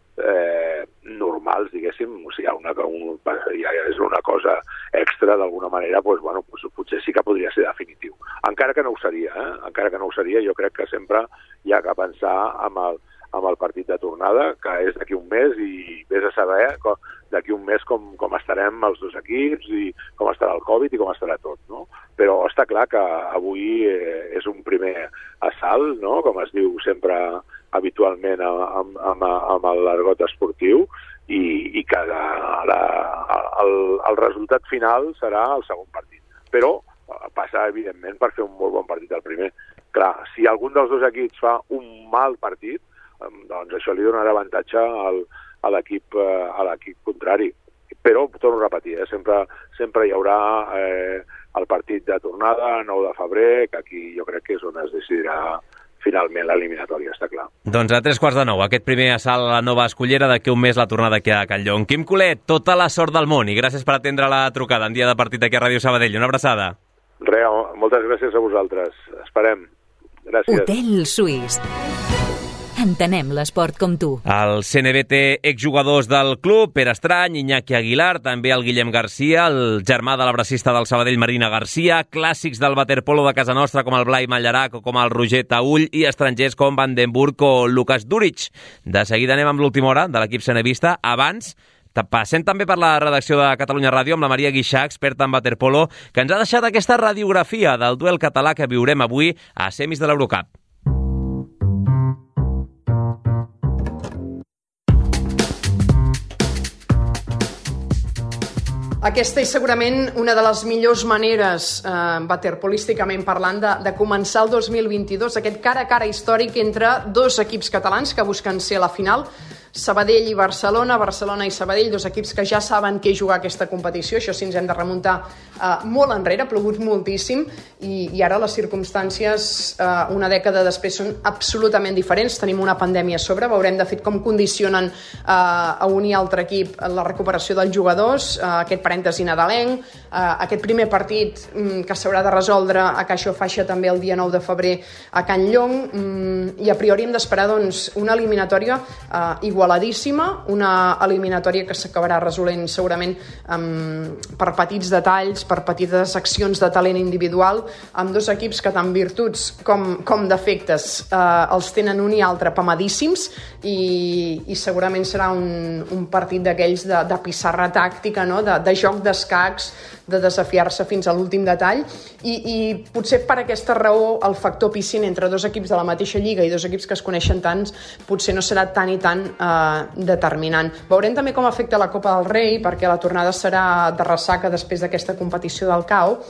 eh, normals, diguéssim, o sigui, una, un, ja és una cosa extra d'alguna manera, pues, bueno, pues, potser sí que podria ser definitiu. Encara que no ho seria, eh? Encara que no ho seria, jo crec que sempre hi ha que pensar amb el amb el partit de tornada, que és d'aquí un mes, i vés a saber d'aquí un mes com, com estarem els dos equips, i com estarà el Covid i com estarà tot, no? Però està clar que avui eh, és un primer assalt, no? Com es diu sempre habitualment amb, amb, amb l'argot esportiu, i, i que la, la, el, el resultat final serà el segon partit. Però passa, evidentment, per fer un molt bon partit el primer. Clar, si algun dels dos equips fa un mal partit, doncs això li donarà avantatge al, a l'equip a l'equip contrari. Però, torno a repetir, eh, sempre, sempre hi haurà eh, el partit de tornada, nou de febrer, que aquí jo crec que és on es decidirà finalment l'eliminatòria, està clar. Doncs a tres quarts de nou, aquest primer assalt a la Nova Escullera, d'aquí un mes la tornada aquí a Can Llong. Quim Colet, tota la sort del món i gràcies per atendre la trucada en dia de partit aquí a Ràdio Sabadell. Una abraçada. Res, moltes gràcies a vosaltres. Esperem. Gràcies. Hotel Suís. Entenem l'esport com tu. El C N B té exjugadors del club, Pere Estrany, Iñaki Aguilar, també el Guillem Garcia, el germà de la bracista del Sabadell, Marina Garcia, clàssics del waterpolo de casa nostra com el Blai Mallarac o com el Roger Taüll i estrangers com Van den Burg o Lucas Duric. De seguida anem amb l'última hora de l'equip cenevista. Abans, passem també per la redacció de Catalunya Ràdio amb la Maria Guixà, experta en waterpolo, que ens ha deixat aquesta radiografia del duel català que viurem avui a semis de l'Eurocup. Aquesta és segurament una de les millors maneres, eh, waterpolísticament parlant, de, de començar el dos mil vint-i-dos, aquest cara a cara històric entre dos equips catalans que busquen ser a la final, Sabadell i Barcelona, Barcelona i Sabadell, dos equips que ja saben què jugar aquesta competició, això sí ens hem de remuntar eh, molt enrere, ha plogut moltíssim, i, i ara les circumstàncies eh, una dècada després són absolutament diferents, tenim una pandèmia a sobre, veurem de fet com condicionen eh, a un i altre equip la recuperació dels jugadors, eh, aquest parèntesi nadalenc, eh, aquest primer partit mm, que s'haurà de resoldre a Caixó Faixa també el dia nou de febrer a Can Llong, mm, i a priori hem d'esperar doncs, una eliminatòria eh, igual igualadíssima, una eliminatòria que s'acabarà resolent segurament um, per petits detalls, per petites accions de talent individual, amb dos equips que tant virtuts com, com defectes eh, els tenen un i altre pamadíssims, i, i segurament serà un, un partit d'aquells de, de pissarra tàctica, no? de, de joc d'escacs, de desafiar-se fins a l'últim detall, i, i potser per aquesta raó el factor piscina entre dos equips de la mateixa lliga i dos equips que es coneixen tants potser no serà tan i tan eh, determinant. Veurem també com afecta la Copa del Rei, perquè la tornada serà de ressaca després d'aquesta competició del C A O,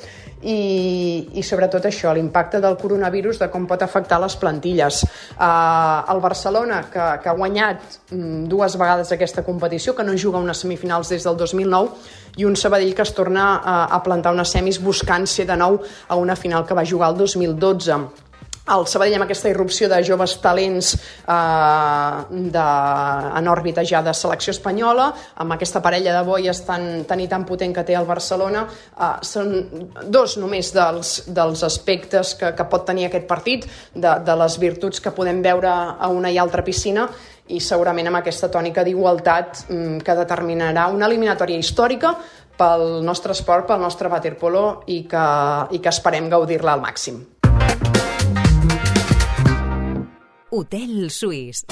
i, i sobretot això, l'impacte del coronavirus, de com pot afectar les plantilles. Uh, el Barcelona, que, que ha guanyat um, dues vegades aquesta competició, que no juga unes semifinals des del dos mil nou, i un Sabadell que es torna a, a plantar unes semis buscant ser de nou a una final que va jugar el dos mil dotze. El Sabadell amb aquesta irrupció de joves talents eh, de, en òrbita ja de selecció espanyola, amb aquesta parella de boies tan, tan i tan potent que té el Barcelona, eh, són dos només dels, dels aspectes que, que pot tenir aquest partit, de, de les virtuts que podem veure a una i altra piscina, i segurament amb aquesta tònica d'igualtat mm, que determinarà una eliminatòria històrica pel nostre esport, pel nostre waterpolo, i que, i que esperem gaudir-la al màxim. Hotel Suís.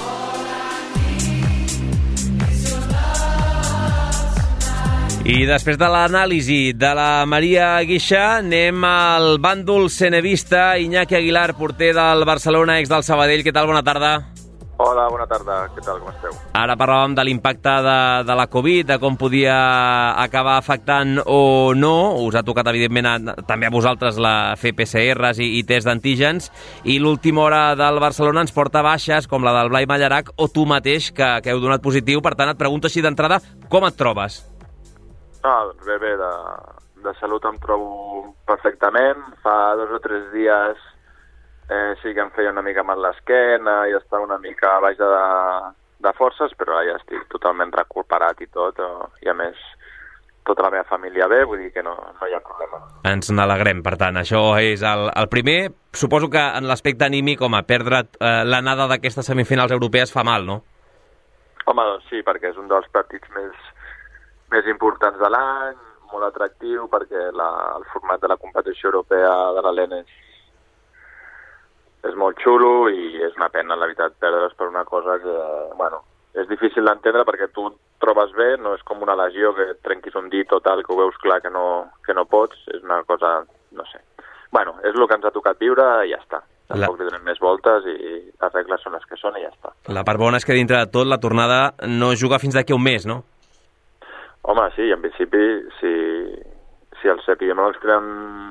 I després de l'anàlisi de la Maria Guixà, anem al bàndol cenevista. Iñaki Aguilar, porter del Barcelona, ex del Sabadell. Què tal? Bona tarda. Hola, bona tarda. Què tal? Com esteu? Ara parlàvem de l'impacte de, de la Covid, de com podia acabar afectant o no. Us ha tocat, evidentment, a, també a vosaltres la fer P C Rs i, i test d'antígens. I l'última hora del Barcelona ens porta baixes, com la del Blai Mallarac, o tu mateix, que, que heu donat positiu. Per tant, et pregunto així d'entrada, com et trobes? Ah, doncs bé, bé, de, de salut em trobo perfectament. Fa dos o tres dies eh, sí que em feia una mica mal l'esquena i estava una mica baix de, de forces, però ja estic totalment recuperat i tot, i a més tota la meva família bé, vull dir que no, no hi ha problema. Ens n'alegrem, per tant, això és el, el primer. Suposo que en l'aspecte anímic, home, perdre eh, l'anada d'aquestes semifinals europees fa mal, no? Home, doncs sí, perquè és un dels partits més, més importants de l'any, molt atractiu, perquè la, el format de la competició europea de l'A L E N és és molt xulo, i és una pena, la veritat, perdre's per una cosa que, bueno, és difícil d'entendre perquè tu et trobes bé, no és com una lesió que et trenquis un dit o tal, que ho veus clar que no, que no pots, és una cosa, no sé. Bueno, és el que ens ha tocat viure i ja està. Tampoc li donem més voltes i les regles són les que són i ja està. La part bona és que dintre de tot la tornada no juga fins d'aquí un mes, no? Home, sí, en principi, si, si els epidemiòlegs tenen,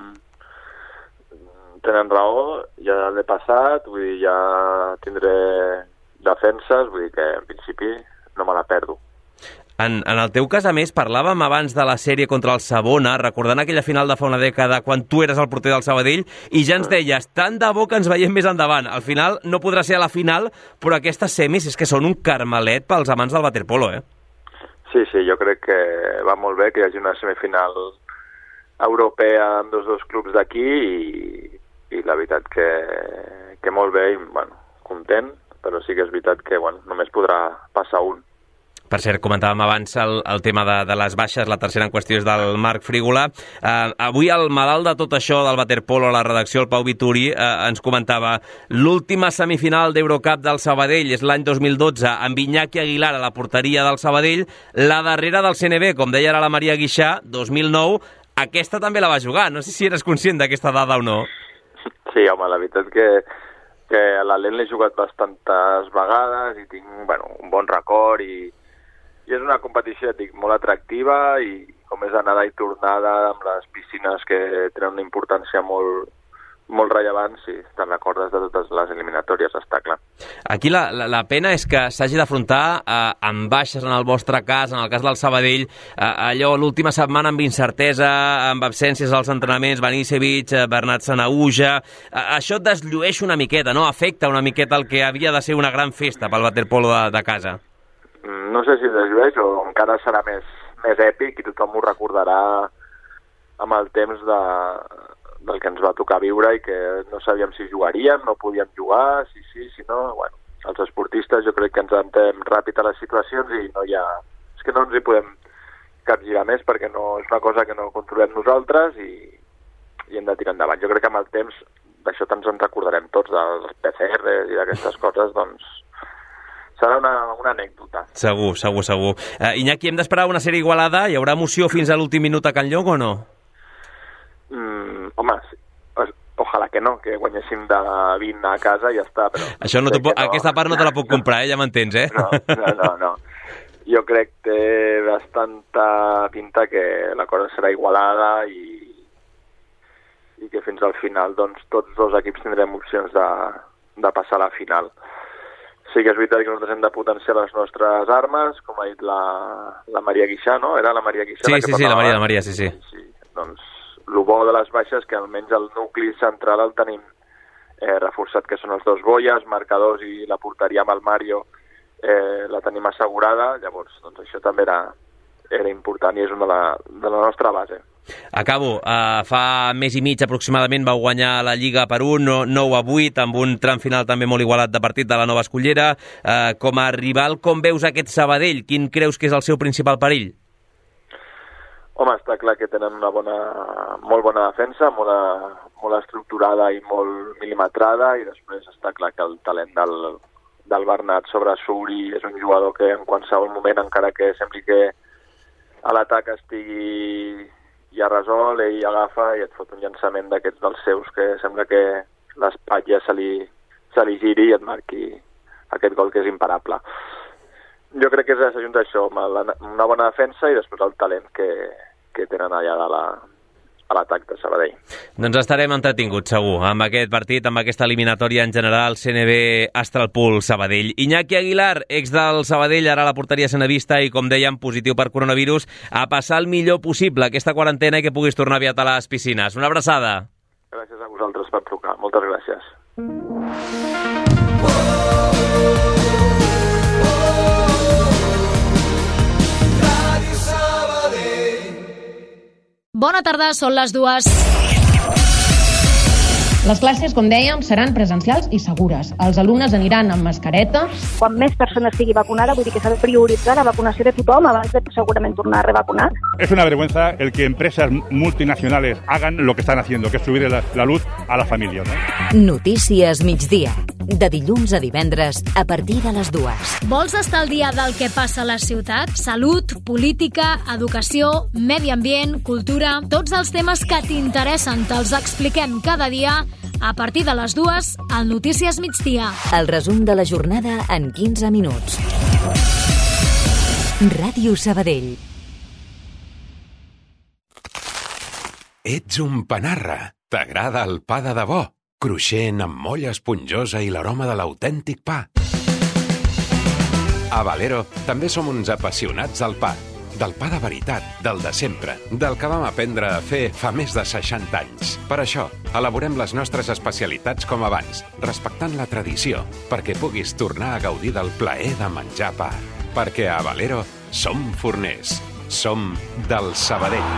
tenen raó, ja l'he passat, vull dir, ja tindré defenses, vull dir que en principi no me la perdo. En, en el teu cas, a més, parlàvem abans de la sèrie contra el Savona, recordant aquella final de fa una dècada quan tu eres el porter del Sabadell, i ja ens deies, tant de bo que ens veiem més endavant. Al final no podrà ser a la final, però aquestes semis és que són un carmelet pels amants del waterpolo, eh? Sí, sí, jo crec que va molt bé que hi hagi una semifinal europea amb dos, dos clubs d'aquí, i, i la veritat que, que molt bé i, bueno, content, però sí que és veritat que, bueno, només podrà passar un. Per cert, comentàvem abans el, el tema de, de les baixes, la tercera en qüestió és del Marc Frígola. Eh, avui el malalt de tot això del waterpolo a la redacció, el Pau Vituri, eh, ens comentava l'última semifinal d'Eurocup del Sabadell és l'any dos mil dotze amb Iñaki Aguilar a la porteria del Sabadell, la darrera del C N B, com deia ara la Maria Guixà, dos mil nou, aquesta també la va jugar. No sé si eres conscient d'aquesta dada o no. Sí, home, la veritat que que a l'Alent l'he jugat bastantes vegades i tinc, bueno, un bon record i I és una competició, ja dic, molt atractiva i com és anada i tornada amb les piscines que tenen una importància molt, molt rellevant, sí, te'n recordes de totes les eliminatòries, està clar. Aquí la, la, la pena és que s'hagi d'afrontar eh, amb baixes en el vostre cas, en el cas del Sabadell, eh, allò l'última setmana amb incertesa, amb absències als entrenaments, Banicevic, eh, Bernat Sanahuja, eh, això et desllueix una miqueta, no? Afecta una miqueta el que havia de ser una gran festa pel waterpolo de, de casa. No sé si desllueix o encara serà més, més èpic i tothom ho recordarà amb el temps de, del que ens va tocar viure i que no sabíem si jugaríem, no podíem jugar, si sí, si no... Bueno, els esportistes jo crec que ens adaptem ràpid a les situacions i no hi ha... És que no ens hi podem capgirar més perquè no, és una cosa que no controlem nosaltres i, i hem de tirar endavant. Jo crec que amb el temps d'això ens en recordarem tots, dels P C Rs i d'aquestes coses, doncs... serà una, una anècdota. Segur, segur, segur. Uh, Iñaki, hem d'esperar una sèrie igualada? Hi haurà emoció fins a l'últim minut a Can Llong o no? Mm, home, sí. Ojalà que no, que guanyéssim de vint a casa i ja està. Però Això no, no aquesta part no te la puc comprar, eh? Ja m'entens, eh? No, no, no, no. Jo crec que té bastanta pinta que la cosa serà igualada i, i que fins al final doncs, tots dos equips tindrem opcions de, de passar a la final. Sí que és veritat que nosaltres hem de potenciar les nostres armes, com ha dit la, la Maria Guixà, no? Era la Maria Guixà? Sí, la que sí, sí, la Maria, la Maria, sí, sí. sí. Doncs el bo de les baixes que almenys el nucli central el tenim eh, reforçat, que són els dos boies, marcadors i la porteria amb el Mario eh, la tenim assegurada, llavors doncs això també era, era important i és una de la, de la nostra base. Acabo. Uh, fa mes i mig aproximadament vau guanyar la Lliga per un, nou a vuit, amb un tram final també molt igualat de partit de la Nova Escollera. Uh, com a rival, com veus aquest Sabadell? Quin creus que és el seu principal perill? Home, està clar que tenen una bona, molt bona defensa, molt, molt estructurada i molt milimetrada, i després està clar que el talent del, del Bernat sobresurt i és un jugador que en qualsevol moment, encara que sembli que a l'atac estigui ja resol, ell agafa i et fot un llançament d'aquests dels seus que sembla que l'espatlla se li, se li giri i et marqui aquest gol que és imparable. Jo crec que s'ajunta això, una bona defensa i després el talent que, que tenen allà de la, a l'atac de Sabadell. Doncs estarem entretinguts, segur, amb aquest partit, amb aquesta eliminatòria en general, C N B Astralpool Sabadell. Iñaki Aguilar, ex del Sabadell, ara a la porteria senevista i, com dèiem, positiu per coronavirus, a passar el millor possible aquesta quarantena i que puguis tornar aviat a les piscines. Una abraçada. Gràcies a vosaltres per trucar. Moltes gràcies. Bona tarda, són les dues. Les classes, com dèiem, seran presencials i segures. Els alumnes aniran amb mascareta. Quan més persones sigui vacunada, vull dir que s'ha de prioritzar la vacunació de tothom abans de segurament tornar a revacunar. Es una vergüenza el que empresas multinacionales hagan lo que están haciendo, que es subir la, la luz a la familia, ¿no? Notícies migdia, de dilluns a divendres a partir de les dues. Vols estar al dia del que passa a la ciutat? Salut, política, educació, medi ambient, cultura... Tots els temes que t'interessen te'ls expliquem cada dia a partir de les dues al Notícies migdia. El resum de la jornada en quinze minuts. Ràdio Sabadell. Ets un panarra. T'agrada el pa de debò? Cruixent, amb molla esponjosa i l'aroma de l'autèntic pa. A Valero també som uns apassionats del pa. Del pa de veritat, del de sempre, del que vam aprendre a fer fa més de seixanta anys. Per això, elaborem les nostres especialitats com abans, respectant la tradició, perquè puguis tornar a gaudir del plaer de menjar pa. Perquè a Valero som forners, som del Sabadell.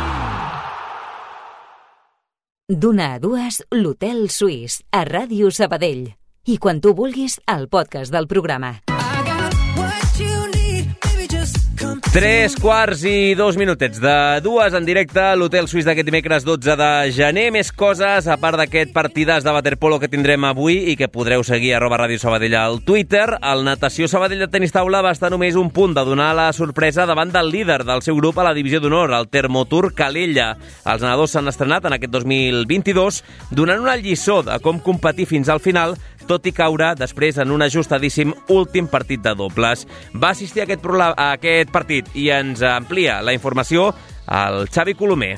D'una a dues, l'Hotel Suís, a Ràdio Sabadell. I quan tu vulguis, el podcast del programa. Tres quarts i dos minutets de dues en directe a l'Hotel Suís d'aquest dimecres dotze de gener. Més coses, a part d'aquest partidàs de waterpolo que tindrem avui i que podreu seguir a arroba Ràdio Sabadell al Twitter. El Natació Sabadell de tenis taula va estar només un punt de donar la sorpresa davant del líder del seu grup a la divisió d'honor, el Termotour Calella. Els nedadors s'han estrenat en aquest dos mil vint-i-dos donant una lliçó de com competir fins al final, tot i caure després en un ajustadíssim últim partit de dobles. Va assistir a aquest, a aquest partit i ens amplia la informació el Xavi Colomer.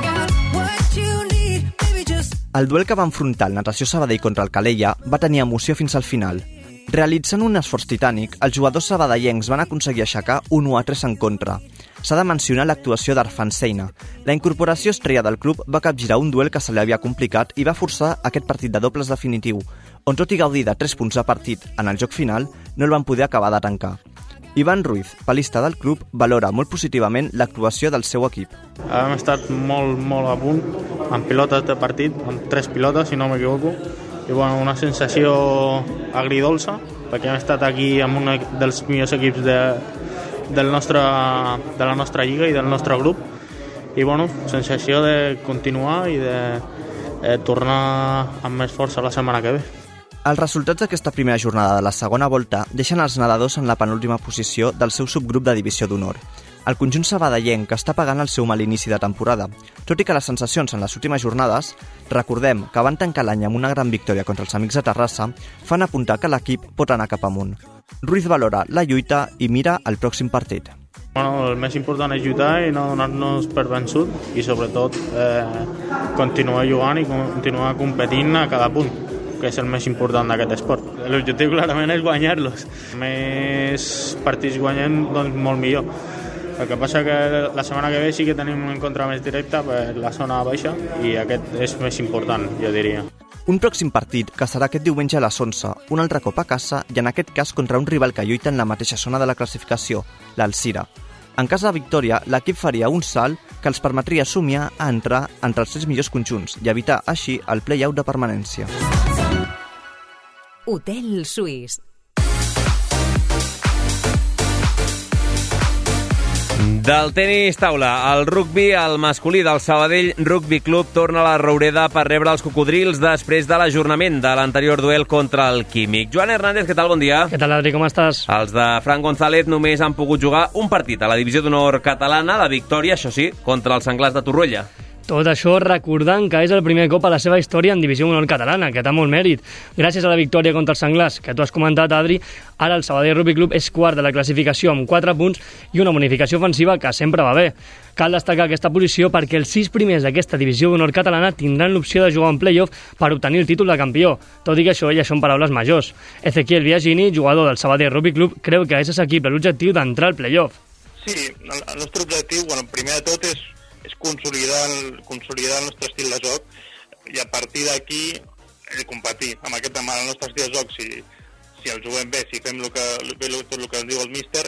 El duel que va enfrontar el Natació Sabadell contra el Calella va tenir emoció fins al final. Realitzant un esforç titànic, els jugadors sabadellencs van aconseguir aixecar un u a tres en contra. S'ha de mencionar l'actuació d'Arfan Seina. La incorporació estrella del club va capgirar un duel que se li havia complicat i va forçar aquest partit de dobles definitiu, on tot i gaudir de tres punts de partit en el joc final, no el van poder acabar de tancar. Ivan Ruiz, palista del club, valora molt positivament l'actuació del seu equip. Hem estat molt, molt a punt, amb pilotes de partit, amb tres pilotes, si no m'equivoco, i bueno, una sensació agridolça, perquè hem estat aquí amb un dels millors equips de, del nostre, de la nostra lliga i del nostre grup, i bueno, sensació de continuar i de eh, tornar amb més força la setmana que ve. Els resultats d'aquesta primera jornada de la segona volta deixen els nedadors en la penúltima posició del seu subgrup de divisió d'honor. El conjunt sabadellenc està pagant el seu mal inici de temporada, tot i que les sensacions en les últimes jornades, recordem que van tancar l'any amb una gran victòria contra els amics de Terrassa, fan apuntar que l'equip pot anar cap amunt. Ruiz valora la lluita i mira el pròxim partit. Bueno, el més important és lluitar i no donar-nos per vençut i sobretot eh, continuar jugant i continuar competint a cada punt, que és el més important d'aquest esport. L'objectiu clarament és guanyar-los. Més partits guanyem, doncs molt millor. El que passa que la setmana que ve sí que tenim un encontre més directe per la zona baixa i aquest és més important, jo diria. Un pròxim partit que serà aquest diumenge a les onze, un altre cop a casa i en aquest cas contra un rival que lluita en la mateixa zona de la classificació, l'Alzira. En cas de victòria, l'equip faria un salt que els permetria somiar a entrar entre els tres millors conjunts i evitar així el play-out de permanència. Hotel Suís. Del tenis taula al rugbi, el masculí del Sabadell Rugby Club torna a la Roureda per rebre els cocodrils després de l'ajornament de l'anterior duel contra el Químic. Joan Hernández, què tal? Bon dia. Què tal, Adri? Com estàs? Els de Fran González només han pogut jugar un partit a la divisió d'honor catalana, la victòria, això sí, contra els Senglars de Torroella. Tot això recordant que és el primer cop a la seva història en divisió d'honor catalana, que té molt mèrit. Gràcies a la victòria contra els Senglars, que tu has comentat, Adri, ara el Sabadell Rugby Club és quart de la classificació amb quatre punts i una bonificació ofensiva que sempre va bé. Cal destacar aquesta posició perquè els sis primers d'aquesta divisió d'honor catalana tindran l'opció de jugar en play-off per obtenir el títol de campió, tot i que això ja són paraules majors. Ezequiel Biagini, jugador del Sabadell Rugby Club, creu que és assequible l'objectiu d'entrar al play-off. Sí, el, el nostre objectiu, bueno, primer de tot, és és consolidar el, consolidar el nostre estil de joc i a partir d'aquí eh, competir amb aquest amb el nostre estil de joc. Si, si el juguem bé, si fem el que, tot el que ens diu el míster,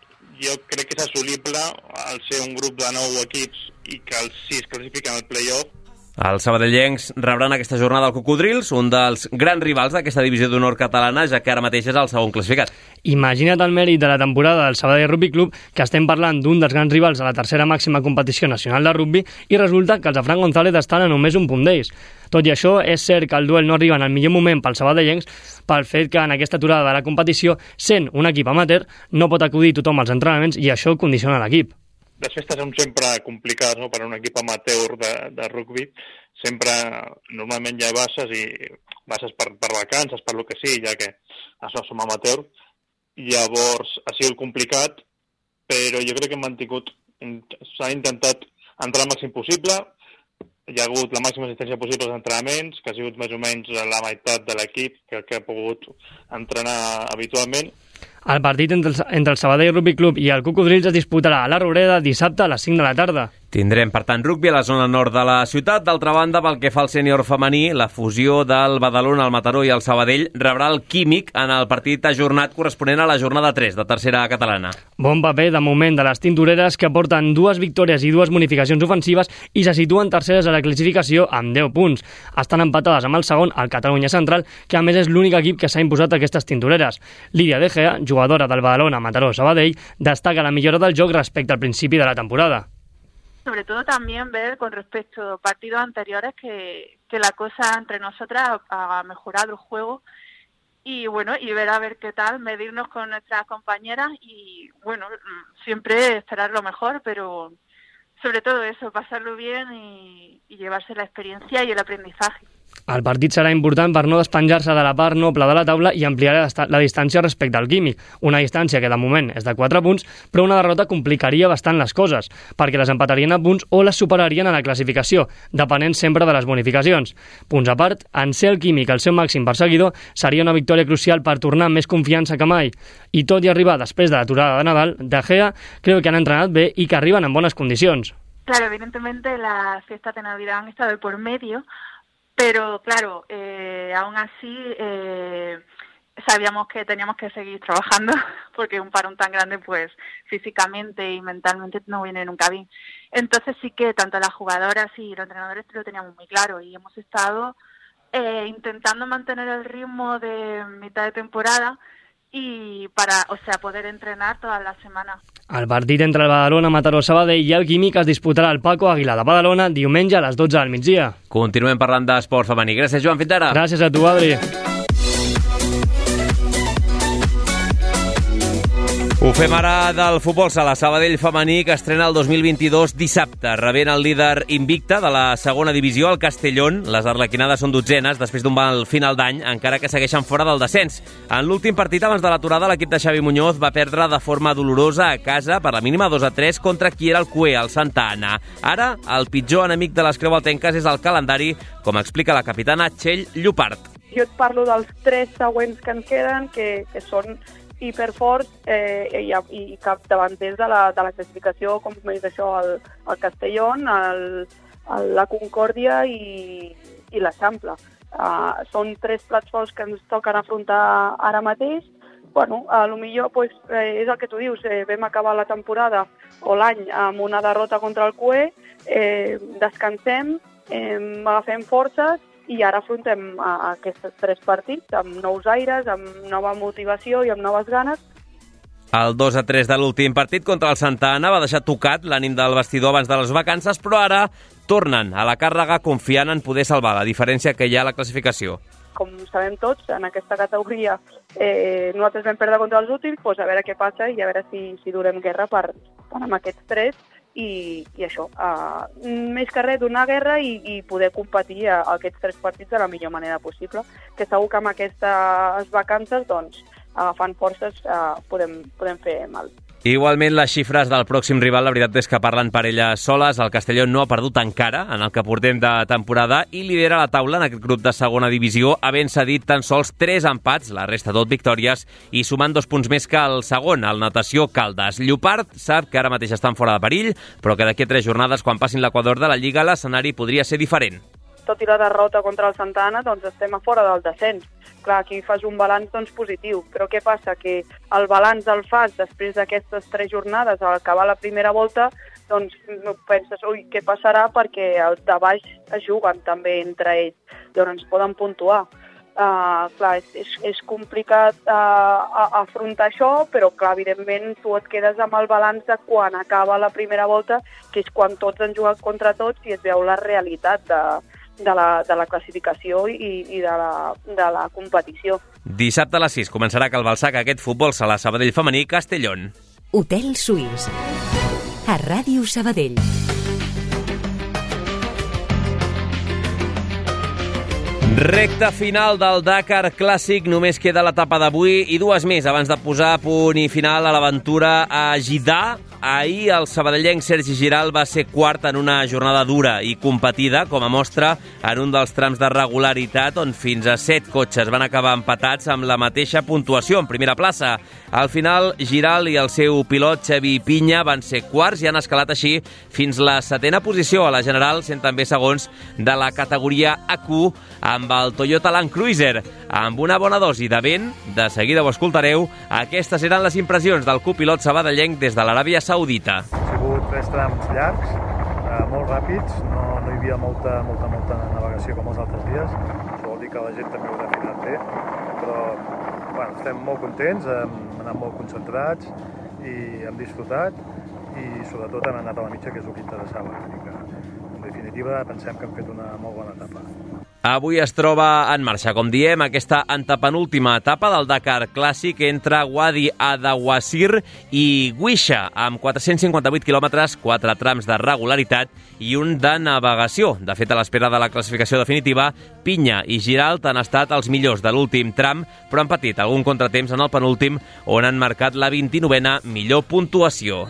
jo crec que és assolible al ser un grup de nou equips i que els sis classifiquen el play-off. Els sabadellencs rebran aquesta jornada el Cocodrils, un dels grans rivals d'aquesta divisió d'honor catalana, ja que ara mateix és el segon classificat. Imagina't el mèrit de la temporada del Sabadell Rugby Club, que estem parlant d'un dels grans rivals a la tercera màxima competició nacional de rugby, i resulta que els de Fran González estan a només un punt d'ells. Tot i això, és cert que el duel no arriba en el millor moment pels sabadellencs, pel fet que en aquesta aturada de la competició, sent un equip amateur, no pot acudir tothom als entrenaments i això condiciona l'equip. Les festes són sempre complicades, no?, per a un equip amateur de, de rugby. Sempre, normalment hi ha baixes, i baixes per, per vacances, per lo que sigui, ja que això som amateur. Llavors, ha sigut complicat, però jo crec que hem mantingut, s'ha intentat entrar el màxim possible. Hi ha hagut la màxima assistència possible als entrenaments, que ha sigut més o menys la meitat de l'equip que, que ha pogut entrenar habitualment. El partit entre el, entre el Sabadell Rugby Club i el Cocodrils es disputarà a la Roureda dissabte a les cinc de la tarda. Tindrem, per tant, rugbi a la zona nord de la ciutat. D'altra banda, pel que fa al sènior femení, la fusió del Badalona, el Mataró i el Sabadell rebrà el Químic en el partit ajornat corresponent a la jornada tres de tercera catalana. Bon paper, de moment, de les tintoreres, que porten dues victòries i dues bonificacions ofensives i se situen terceres a la classificació amb deu punts. Estan empatades amb el segon, el Catalunya Central, que a més és l'únic equip que s'ha imposat a aquestes tintoreres. Lídia De Gea, jugadora del Badalona, Mataró, Sabadell, destaca la millora del joc respecte al principi de la temporada. Sobre todo también ver con respecto a partidos anteriores que, que la cosa entre nosotras ha mejorado el juego y bueno, y ver a ver qué tal, medirnos con nuestras compañeras y bueno, siempre esperar lo mejor, pero sobre todo eso, pasarlo bien y, y llevarse la experiencia y el aprendizaje. El partit serà important per no despenjar-se de la part noble de la taula i ampliar la distància respecte al Químic, una distància que de moment és de quatre punts, però una derrota complicaria bastant les coses, perquè les empatarien a punts o les superarien a la classificació, depenent sempre de les bonificacions. Punts a part, en ser el Químic el seu màxim perseguidor seria una victòria crucial per tornar amb més confiança que mai. I tot i arribar després de l'aturada de Nadal, De Gea creu que han entrenat bé i que arriben en bones condicions. Claro, evidentemente las fiestas de Navidad han estado por medio, pero claro, eh, aún así eh, sabíamos que teníamos que seguir trabajando porque un parón tan grande pues físicamente y mentalmente no viene nunca bien. Entonces sí que tanto las jugadoras y los entrenadores lo teníamos muy claro y hemos estado eh, intentando mantener el ritmo de mitad de temporada y para, o sea, poder entrenar todas las semanas. El partit entre el Badalona, Mataró, Sabadell i el Químic es disputarà al Paco Aguilar de Badalona diumenge a les dotze del migdia. Continuem parlant d'esport femení. Gràcies, Joan. Fins ara. Gràcies a tu, Adri. Ho fem ara del futbol sala. Sabadell femení, que estrena el dos mil vint-i-dos dissabte, rebent el líder invicte de la segona divisió, el Castellón. Les arlequinades són dotzenes després d'un mal final d'any, encara que segueixen fora del descens. En l'últim partit abans de l'aturada, l'equip de Xavi Muñoz va perdre de forma dolorosa a casa per la mínima dos a tres contra qui era el cué, el Santa Anna. Ara, el pitjor enemic de les creualtenques és el calendari, com explica la capitana Txell Llopart. Jo et parlo dels tres següents que ens queden, que, que són hiperforts eh, i, i capdavanters de la, de la classificació, com és això, el, el Castellón, el, el, la Concòrdia i, i l'Eixample. Uh, són tres plats forts que ens toquen afrontar ara mateix. Bueno, a lo millor pues, eh, és el que tu dius, eh, vam acabar la temporada o l'any amb una derrota contra el cué, eh, descansem, eh, agafem forces i ara afrontem a, a aquests tres partits amb nous aires, amb nova motivació i amb noves ganes. El dos a tres de l'últim partit contra el Santa Anna va deixar tocat l'ànim del vestidor abans de les vacances, però ara tornen a la càrrega confiant en poder salvar la diferència que hi ha a la classificació. Com sabem tots, en aquesta categoria eh, nosaltres vam perdre contra els últims, doncs a veure què passa i a veure si, si durem guerra per, per amb aquests tres. I, i això, uh, més que res donar guerra i, i poder competir a, a aquests tres partits de la millor manera possible, que segur que amb aquestes vacances, doncs, agafant forces, uh, podem, podem fer mal. Igualment, les xifres del pròxim rival, la veritat és que parlen per elles soles. El Castelló no ha perdut encara en el que portem de temporada i lidera la taula en aquest grup de segona divisió, havent cedit tan sols tres empats, la resta tot victòries, i sumant dos punts més que el segon, el Natació Caldes. Llopart sap que ara mateix estan fora de perill, però que d'aquí a tres jornades, quan passin l'equador de la Lliga, l'escenari podria ser diferent. Tot i la derrota contra el Santa Anna, doncs estem a fora del descens. Clar, aquí fas un balanç doncs, positiu, però què passa? Que el balanç el fas després d'aquestes tres jornades, al acabar la primera volta, doncs penses, ui, què passarà? Perquè els de baix es juguen també entre ells, llavors poden puntuar. Uh, clar, és, és, és complicat uh, afrontar això, però clar, evidentment tu et quedes amb el balanç de quan acaba la primera volta, que és quan tots han jugat contra tots i es veu la realitat de, de, la, de la classificació i, i de, la, de la competició. Dissabte a les sis començarà a Calbalsac aquest futbol sala Sabadell femení Castellón. Hotel Suís, a Ràdio Sabadell. Recta final del Dakar Clàssic, només queda l'etapa d'avui i dues més abans de posar punt i final a l'aventura a Jeddah, ahir el sabadellenc Sergi Giral va ser quart en una jornada dura i competida, com a mostra en un dels trams de regularitat on fins a set cotxes van acabar empatats amb la mateixa puntuació en primera plaça. Al final, Giral i el seu pilot Xavi Pinya van ser quarts i han escalat així fins la setena posició a la general, sent també segons de la categoria A Q amb el Toyota Land Cruiser. Amb una bona dosi de vent, de seguida ho escoltareu, aquestes eren les impressions del copilot sabadellenc des de l'Aràbia Saudita. Han sigut tres trams llargs, eh, molt ràpids, no, no hi havia molta, molta, molta navegació com els altres dies. Això vol dir que la gent també ho ha definat bé, però bueno, estem molt contents, hem anat molt concentrats i hem disfrutat i sobretot hem anat a la mitja, que és el que interessava. En definitiva, pensem que hem fet una molt bona etapa. Avui es troba en marxa, com diem, aquesta antepenúltima etapa del Dakar Clàssic entre Wadi Adawasir i Guixa, amb quatre-cents cinquanta-vuit quilòmetres, quatre trams de regularitat i un de navegació. De fet, a l'espera de la classificació definitiva, Pinya i Giralt han estat els millors de l'últim tram, però han patit algun contratemps en el penúltim, on han marcat la vint-i-novena millor puntuació.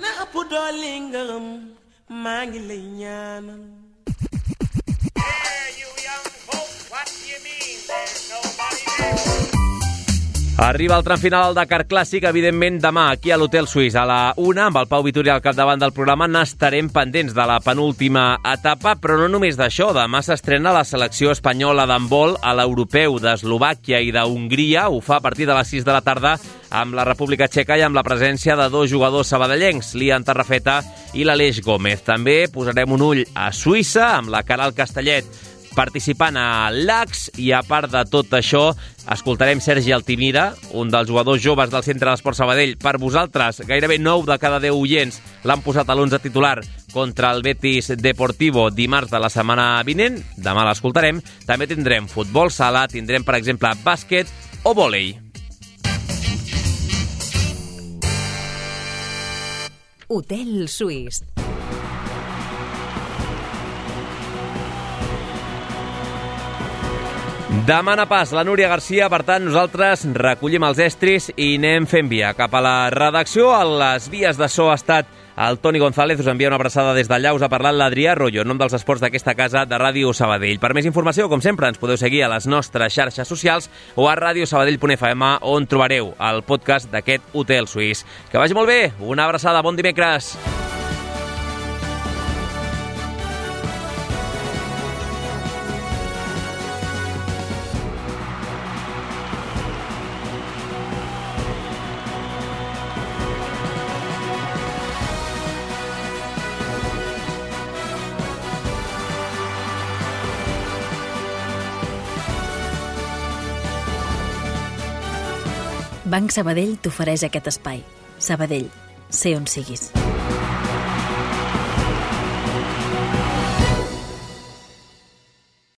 Arriba el tram final del Dakar Clàssic, evidentment demà aquí a l'Hotel Suís a la una, amb el Pau Vitorià al capdavant del programa, n'estarem pendents de la penúltima etapa, però no només d'això, demà s'estrena la selecció espanyola d'handbol a l'europeu d'Eslovàquia i d'Hongria, ho fa a partir de les sis de la tarda amb la República Txeca i amb la presència de dos jugadors sabadellencs, l'Ian Tarrafeta i l'Aleix Gómez. També posarem un ull a Suïssa amb la Caral Castellet participant a l'A X i a part de tot això escoltarem Sergi Altimira, un dels jugadors joves del Centre d'Esport Sabadell. Per vosaltres, gairebé nou de cada deu oients l'han posat a l'onze titular contra el Betis Deportivo dimarts de la setmana vinent. Demà l'escoltarem. També tindrem futbol sala, tindrem per exemple bàsquet o vòlei. Hotel Suís. Demana pas la Núria Garcia, per tant, nosaltres recollim els estris i anem fent via cap a la redacció. A les vies de so ha estat el Toni González, us envia una abraçada des d'allà, us ha parlat l'Adrià Royo, en nom dels esports d'aquesta casa de Ràdio Sabadell. Per més informació, com sempre, ens podeu seguir a les nostres xarxes socials o a radiosabadell punt f m, on trobareu el podcast d'aquest Hotel Suís. Que vagi molt bé, una abraçada, bon dimecres! Banc Sabadell t'ofereix aquest espai. Sabadell, sé on siguis.